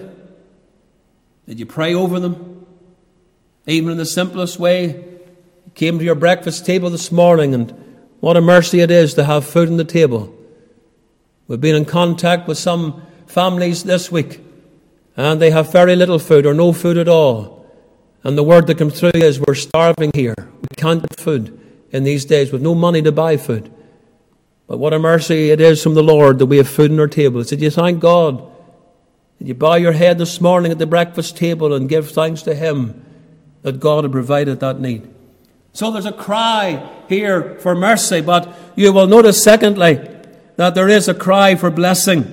Did you pray over them? Even in the simplest way, you came to your breakfast table this morning, and what a mercy it is to have food on the table. We've been in contact with some families this week, and they have very little food or no food at all. And the word that comes through is, we're starving here. We can't get food in these days with no money to buy food. But what a mercy it is from the Lord that we have food on our table. Did you thank God? Did you bow your head this morning at the breakfast table and give thanks to him that God had provided that need? So there's a cry here for mercy, but you will notice, secondly, that there is a cry for blessing.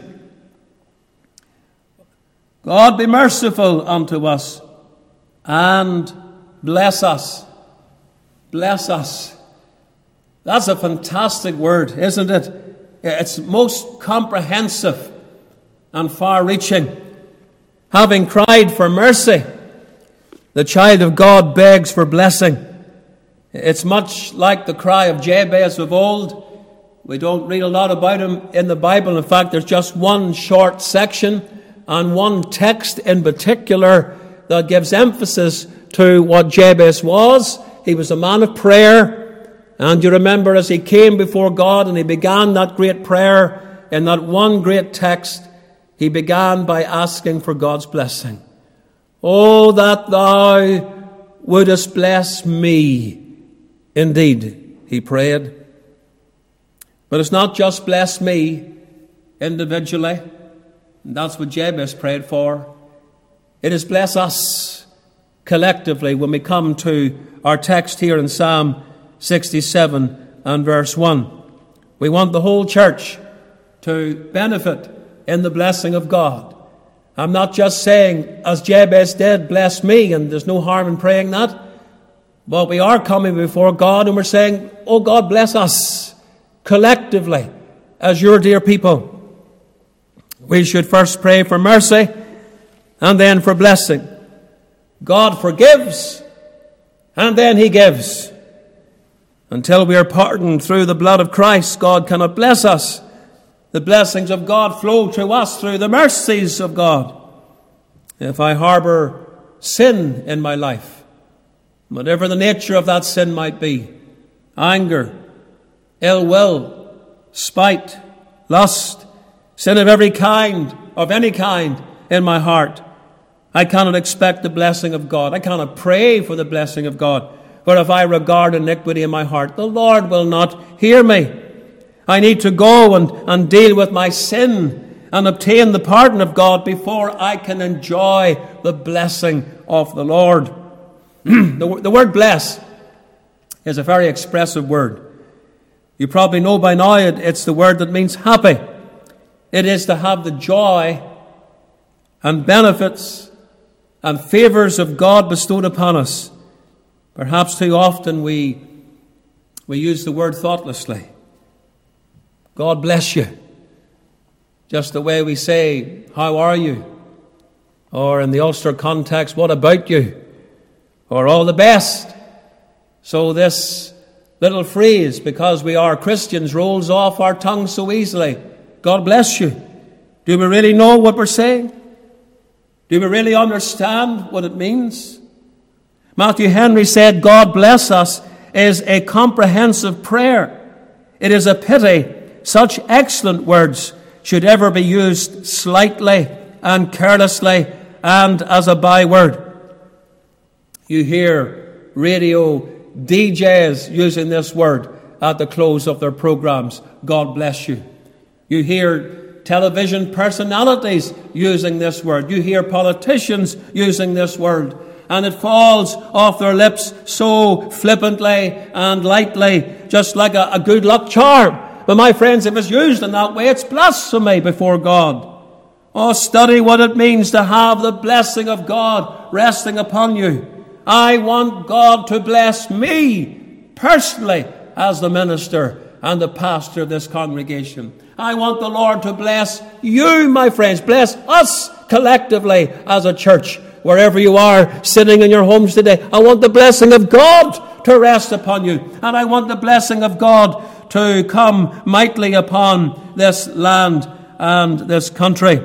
God be merciful unto us and bless us. Bless us. That's a fantastic word, isn't it? It's most comprehensive and far-reaching. Having cried for mercy, the child of God begs for blessing. It's much like the cry of Jabez of old. We don't read a lot about him in the Bible. In fact, there's just one short section and one text in particular that gives emphasis to what Jabez was. He was a man of prayer. And you remember as he came before God and he began that great prayer in that one great text, he began by asking for God's blessing. Oh, that thou wouldest bless me. Indeed, he prayed. But it's not just bless me individually. And that's what Jabez prayed for. It is bless us collectively when we come to our text here in Psalm 67 and verse 1. We want the whole church to benefit in the blessing of God. I'm not just saying, as Jabez did, bless me, and there's no harm in praying that. But we are coming before God and we're saying, oh God, bless us collectively as your dear people. We should first pray for mercy and then for blessing. God forgives and then he gives. Until we are pardoned through the blood of Christ, God cannot bless us. The blessings of God flow to us through the mercies of God. If I harbor sin in my life, whatever the nature of that sin might be, anger, ill will, spite, lust, sin of every kind, of any kind in my heart, I cannot expect the blessing of God. I cannot pray for the blessing of God. For if I regard iniquity in my heart, the Lord will not hear me. I need to go and deal with my sin and obtain the pardon of God before I can enjoy the blessing of the Lord. The word bless is a very expressive word. You probably know by now it's the word that means happy. It is to have the joy and benefits and favors of God bestowed upon us. Perhaps too often we use the word thoughtlessly. God bless you. Just the way we say, how are you? Or in the Ulster context, what about you? Or all the best. So this little phrase, because we are Christians, rolls off our tongue so easily. God bless you. Do we really know what we're saying? Do we really understand what it means? Matthew Henry said, God bless us is a comprehensive prayer. It is a pity such excellent words should ever be used slightly and carelessly and as a byword. You hear radio DJs using this word at the close of their programs. God bless you. You hear television personalities using this word. You hear politicians using this word. And it falls off their lips so flippantly and lightly, just like a good luck charm. But my friends, if it's used in that way, it's blasphemy before God. Oh, study what it means to have the blessing of God resting upon you. I want God to bless me personally as the minister and the pastor of this congregation. I want the Lord to bless you, my friends. Bless us collectively as a church. Wherever you are sitting in your homes today, I want the blessing of God to rest upon you. And I want the blessing of God to come mightily upon this land and this country.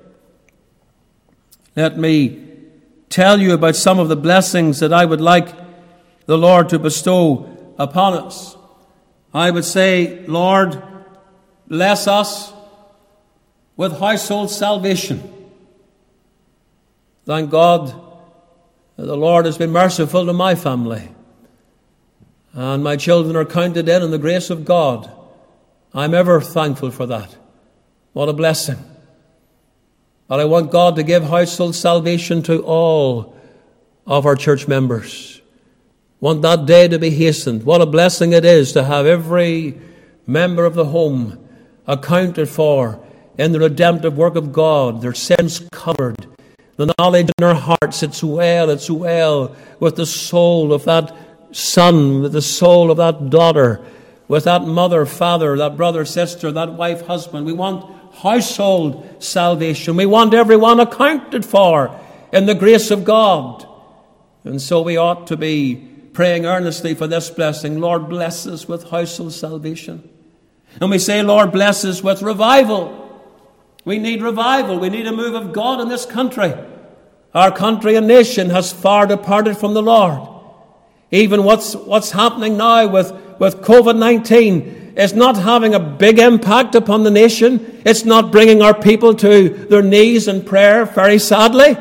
Let me tell you about some of the blessings that I would like the Lord to bestow upon us. I would say, Lord, bless us with household salvation. Thank God that the Lord has been merciful to my family. And my children are counted in the grace of God. I'm ever thankful for that. What a blessing. But I want God to give household salvation to all of our church members. Want that day to be hastened. What a blessing it is to have every member of the home accounted for in the redemptive work of God, their sins covered. The knowledge in our hearts, it's well with the soul of that son, with the soul of that daughter, with that mother, father, that brother, sister, that wife, husband. We want household salvation. We want everyone accounted for in the grace of God. And so we ought to be praying earnestly for this blessing. Lord, bless us with household salvation. And we say, Lord, bless us with revival. We need revival. We need a move of God in this country. Our country and nation has far departed from the Lord. Even what's happening now with COVID-19 is not having a big impact upon the nation. It's not bringing our people to their knees in prayer, very sadly.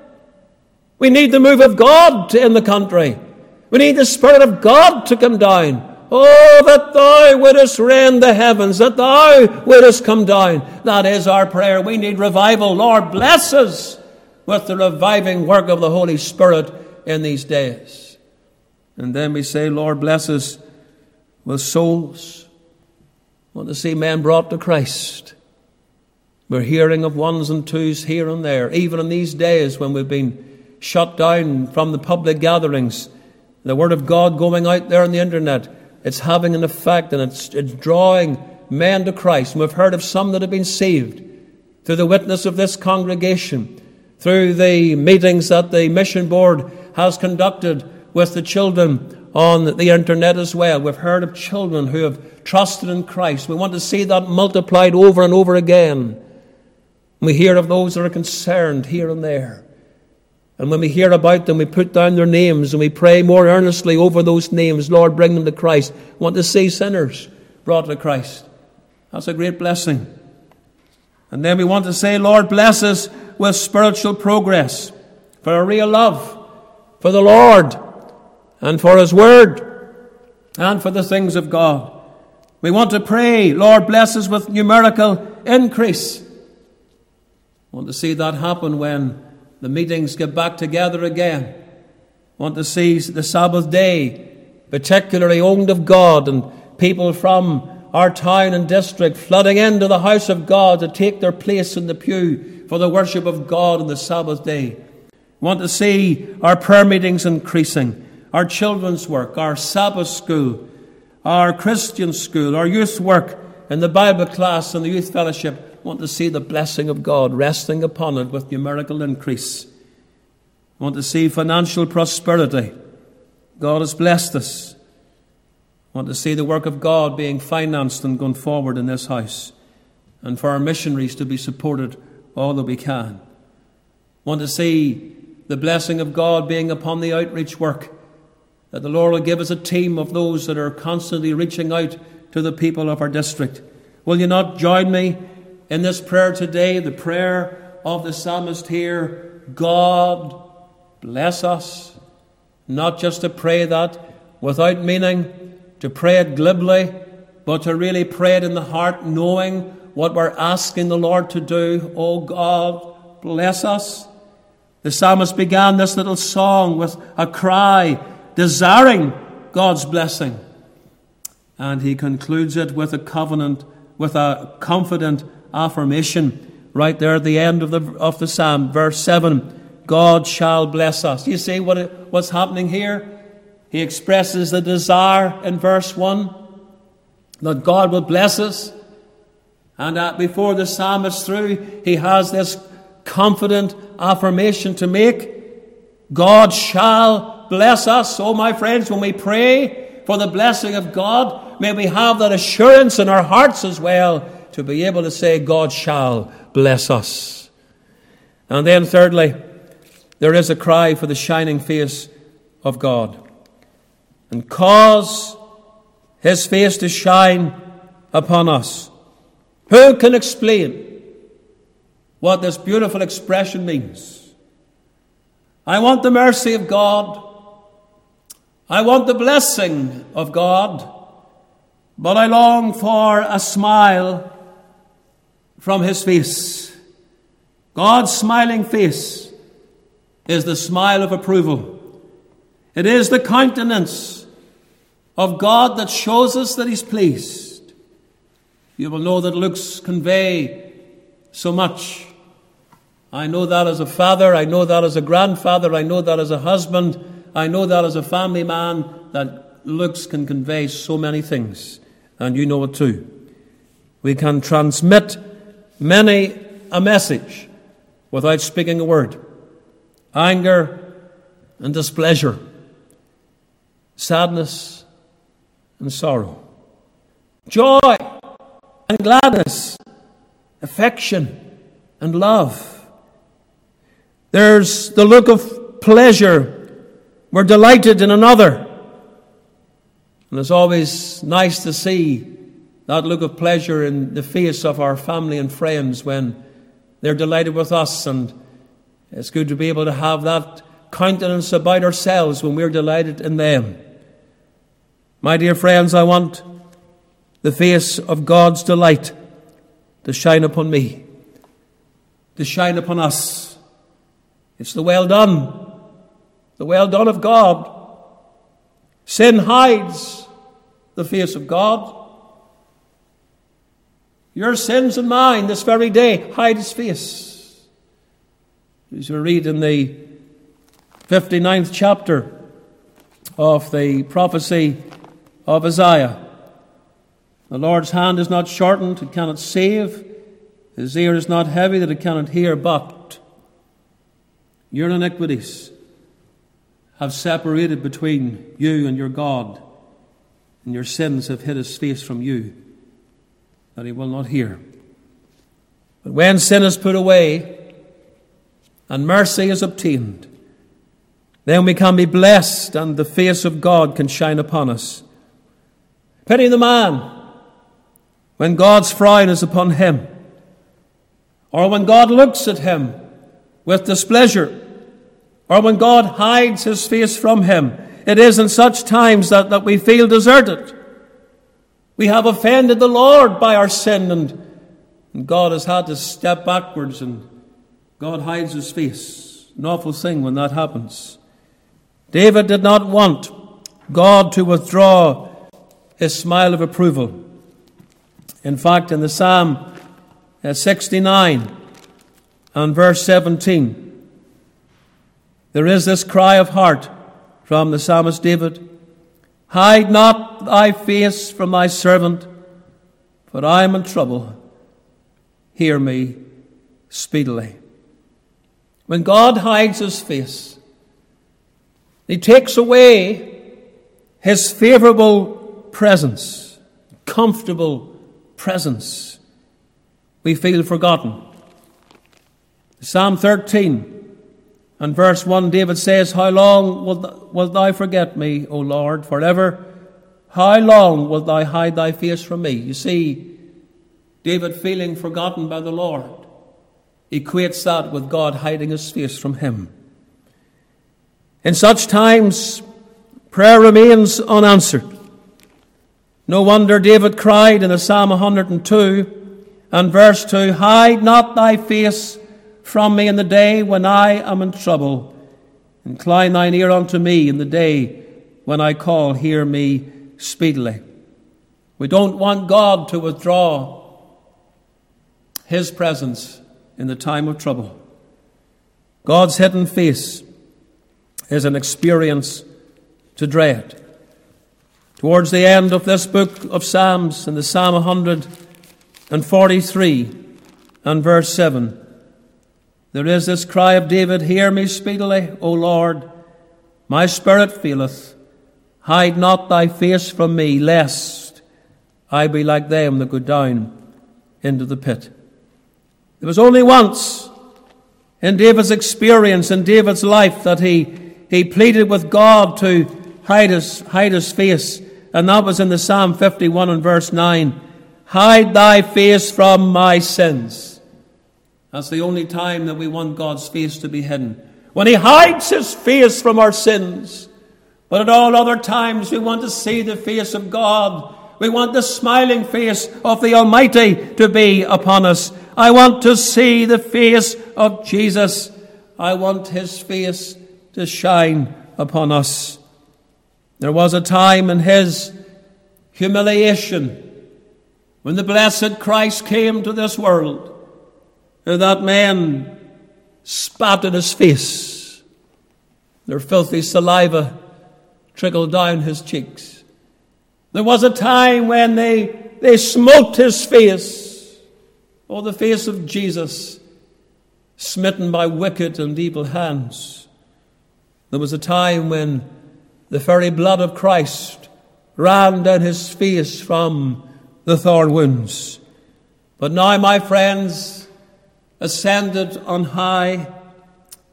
We need the move of God in the country. We need the Spirit of God to come down. Oh, that thou wouldest rend the heavens, that thou wouldest come down. That is our prayer. We need revival. Lord, bless us with the reviving work of the Holy Spirit in these days. And then we say, Lord, bless us with souls. We want to see men brought to Christ. We're hearing of ones and twos here and there, even in these days when we've been shut down from the public gatherings. The Word of God going out there on the internet, it's having an effect, and it's drawing men to Christ. And we've heard of some that have been saved through the witness of this congregation, through the meetings that the mission board has conducted with the children on the internet as well. We've heard of children who have trusted in Christ. We want to see that multiplied over and over again. We hear of those that are concerned here and there. And when we hear about them, we put down their names and we pray more earnestly over those names. Lord, bring them to Christ. We want to see sinners brought to Christ. That's a great blessing. And then we want to say, Lord, bless us with spiritual progress, for a real love for the Lord and for His Word and for the things of God. We want to pray, Lord, bless us with numerical increase. We want to see that happen when the meetings get back together again. Want to see the Sabbath day particularly owned of God, and people from our town and district flooding into the house of God to take their place in the pew for the worship of God on the Sabbath day. Want to see our prayer meetings increasing, our children's work, our Sabbath school, our Christian school, our youth work in the Bible class and the youth fellowship. Want to see the blessing of God resting upon it with numerical increase. Want to see financial prosperity. God has blessed us. Want to see the work of God being financed and going forward in this house. And for our missionaries to be supported all that we can. Want to see the blessing of God being upon the outreach work. That the Lord will give us a team of those that are constantly reaching out to the people of our district. Will you not join me in this prayer today, the prayer of the psalmist here? God bless us. Not just to pray that without meaning, to pray it glibly, but to really pray it in the heart, knowing what we're asking the Lord to do. Oh God, bless us. The psalmist began this little song with a cry, desiring God's blessing. And he concludes it with a covenant, with a confident affirmation right there at the end of the psalm, verse 7. God shall bless us. You see what's happening here? He expresses the desire in verse 1 that God will bless us. And before the psalmist through, he has this confident affirmation to make. God shall bless us. So, my friends, when we pray for the blessing of God, may we have that assurance in our hearts as well, to be able to say, God shall bless us. And then thirdly, there is a cry for the shining face of God. And cause His face to shine upon us. Who can explain what this beautiful expression means? I want the mercy of God. I want the blessing of God. But I long for a smile from His face. God's smiling face is the smile of approval. It is the countenance of God that shows us that He's pleased. You will know that looks convey so much. I know that as a father, I know that as a grandfather, I know that as a husband, I know that as a family man, that looks can convey so many things. And you know it too. We can transmit many a message without speaking a word. Anger and displeasure, sadness and sorrow, joy and gladness, affection and love. There's the look of pleasure. We're delighted in another. And it's always nice to see that look of pleasure in the face of our family and friends when they're delighted with us. And it's good to be able to have that countenance about ourselves when we're delighted in them. My dear friends, I want the face of God's delight to shine upon me, to shine upon us. It's the well done of God. Sin hides the face of God. Your sins and mine this very day hide his face. As we read in the 59th chapter of the prophecy of Isaiah, the Lord's hand is not shortened, it cannot save. His ear is not heavy, that it cannot hear. But your iniquities have separated between you and your God, and your sins have hid his face from you, that he will not hear. But when sin is put away and mercy is obtained, then we can be blessed and the face of God can shine upon us. Pity the man when God's frown is upon him, or when God looks at him with displeasure, or when God hides his face from him. It is in such times that we feel deserted. We have offended the Lord by our sin, and God has had to step backwards, and God hides his face. An awful thing when that happens. David did not want God to withdraw his smile of approval. In fact, in the Psalm 69 and verse 17, there is this cry of heart from the psalmist David: hide not thy face from thy servant, for I am in trouble. Hear me speedily. When God hides his face, he takes away his favorable presence, comfortable presence. We feel forgotten. Psalm 13 and verse 1, David says, how long wilt thou forget me, O Lord, forever? How long wilt thou hide thy face from me? You see, David feeling forgotten by the Lord equates that with God hiding his face from him. In such times, prayer remains unanswered. No wonder David cried in the Psalm 102 and verse 2, hide not thy face from me in the day when I am in trouble. Incline thine ear unto me in the day when I call, hear me speedily. We don't want God to withdraw his presence in the time of trouble. God's hidden face is an experience to dread. Towards the end of this book of Psalms, in the Psalm 143 and verse 7, there is this cry of David, hear me speedily, O Lord, my spirit faileth. Hide not thy face from me, lest I be like them that go down into the pit. There was only once in David's experience, in David's life, that he pleaded with God to hide his face, and that was in the Psalm 51 and verse 9. Hide thy face from my sins. That's the only time that we want God's face to be hidden, when he hides his face from our sins. But at all other times we want to see the face of God. We want the smiling face of the Almighty to be upon us. I want to see the face of Jesus. I want his face to shine upon us. There was a time in his humiliation when the blessed Christ came to this world, that men spat in his face. Their filthy saliva trickled down his cheeks. There was a time when they smote his face. Oh, the face of Jesus, smitten by wicked and evil hands. There was a time when the very blood of Christ ran down his face from the thorn wounds. But now, my friends, ascended on high,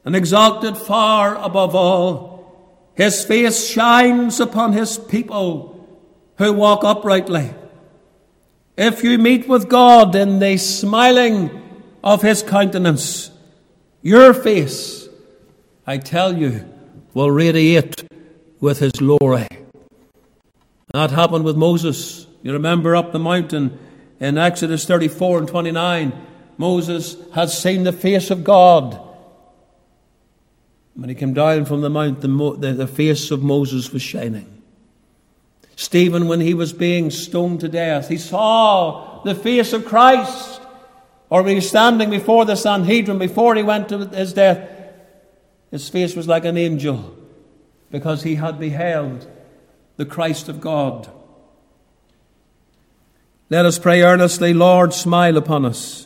and exalted far above all. His face shines upon his people who walk uprightly. If you meet with God in the smiling of his countenance, your face, I tell you, will radiate with his glory. That happened with Moses. You remember up the mountain in Exodus 34 and 29, Moses had seen the face of God. When he came down from the mount, the face of Moses was shining. Stephen, when he was being stoned to death, he saw the face of Christ. Or when he was standing before the Sanhedrin, before he went to his death, his face was like an angel, because he had beheld the Christ of God. Let us pray earnestly, Lord, smile upon us.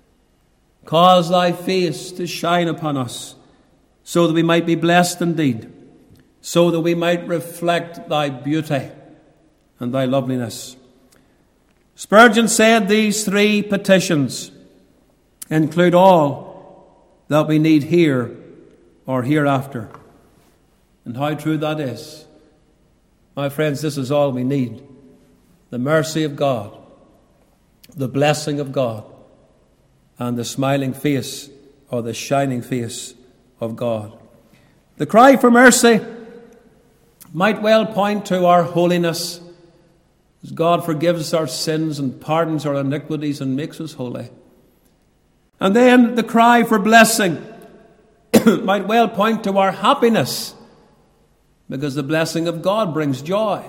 Cause thy face to shine upon us, so that we might be blessed indeed, so that we might reflect thy beauty and thy loveliness. Spurgeon said these three petitions include all that we need here or hereafter. And how true that is. My friends, this is all we need. The mercy of God, the blessing of God, and the smiling face or the shining face of God. The cry for mercy might well point to our holiness, as God forgives our sins and pardons our iniquities and makes us holy. And then the cry for blessing might well point to our happiness, because the blessing of God brings joy.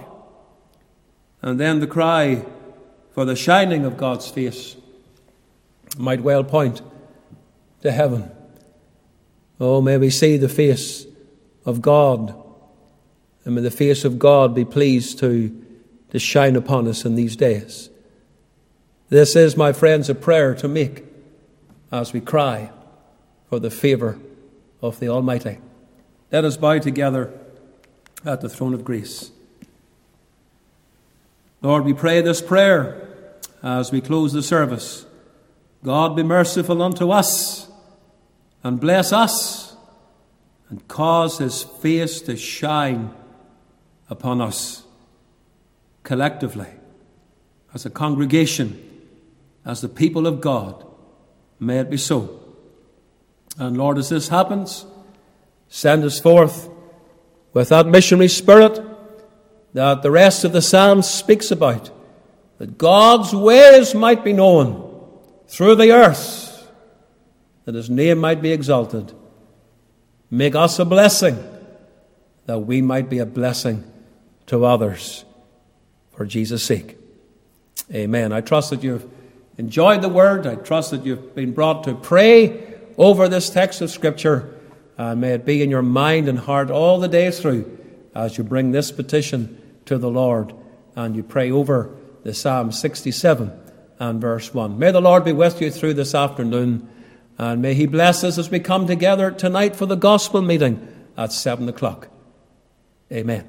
And then the cry for the shining of God's face might well point to heaven. Oh, may we see the face of God, and may the face of God be pleased to shine upon us in these days. This is, my friends, a prayer to make as we cry for the favour of the Almighty. Let us bow together at the throne of grace. Lord, we pray this prayer as we close the service. God, be merciful unto us and bless us and cause his face to shine upon us collectively, as a congregation, as the people of God. May it be so. And Lord, as this happens, send us forth with that missionary spirit that the rest of the psalm speaks about, that God's ways might be known through the earth, that his name might be exalted. Make us a blessing, that we might be a blessing to others for Jesus' sake. Amen. I trust that you've enjoyed the word. I trust that you've been brought to pray over this text of Scripture. And may it be in your mind and heart all the day through as you bring this petition to the Lord and you pray over the Psalm 67 and verse 1. May the Lord be with you through this afternoon, and may he bless us as we come together tonight for the gospel meeting at 7 o'clock. Amen.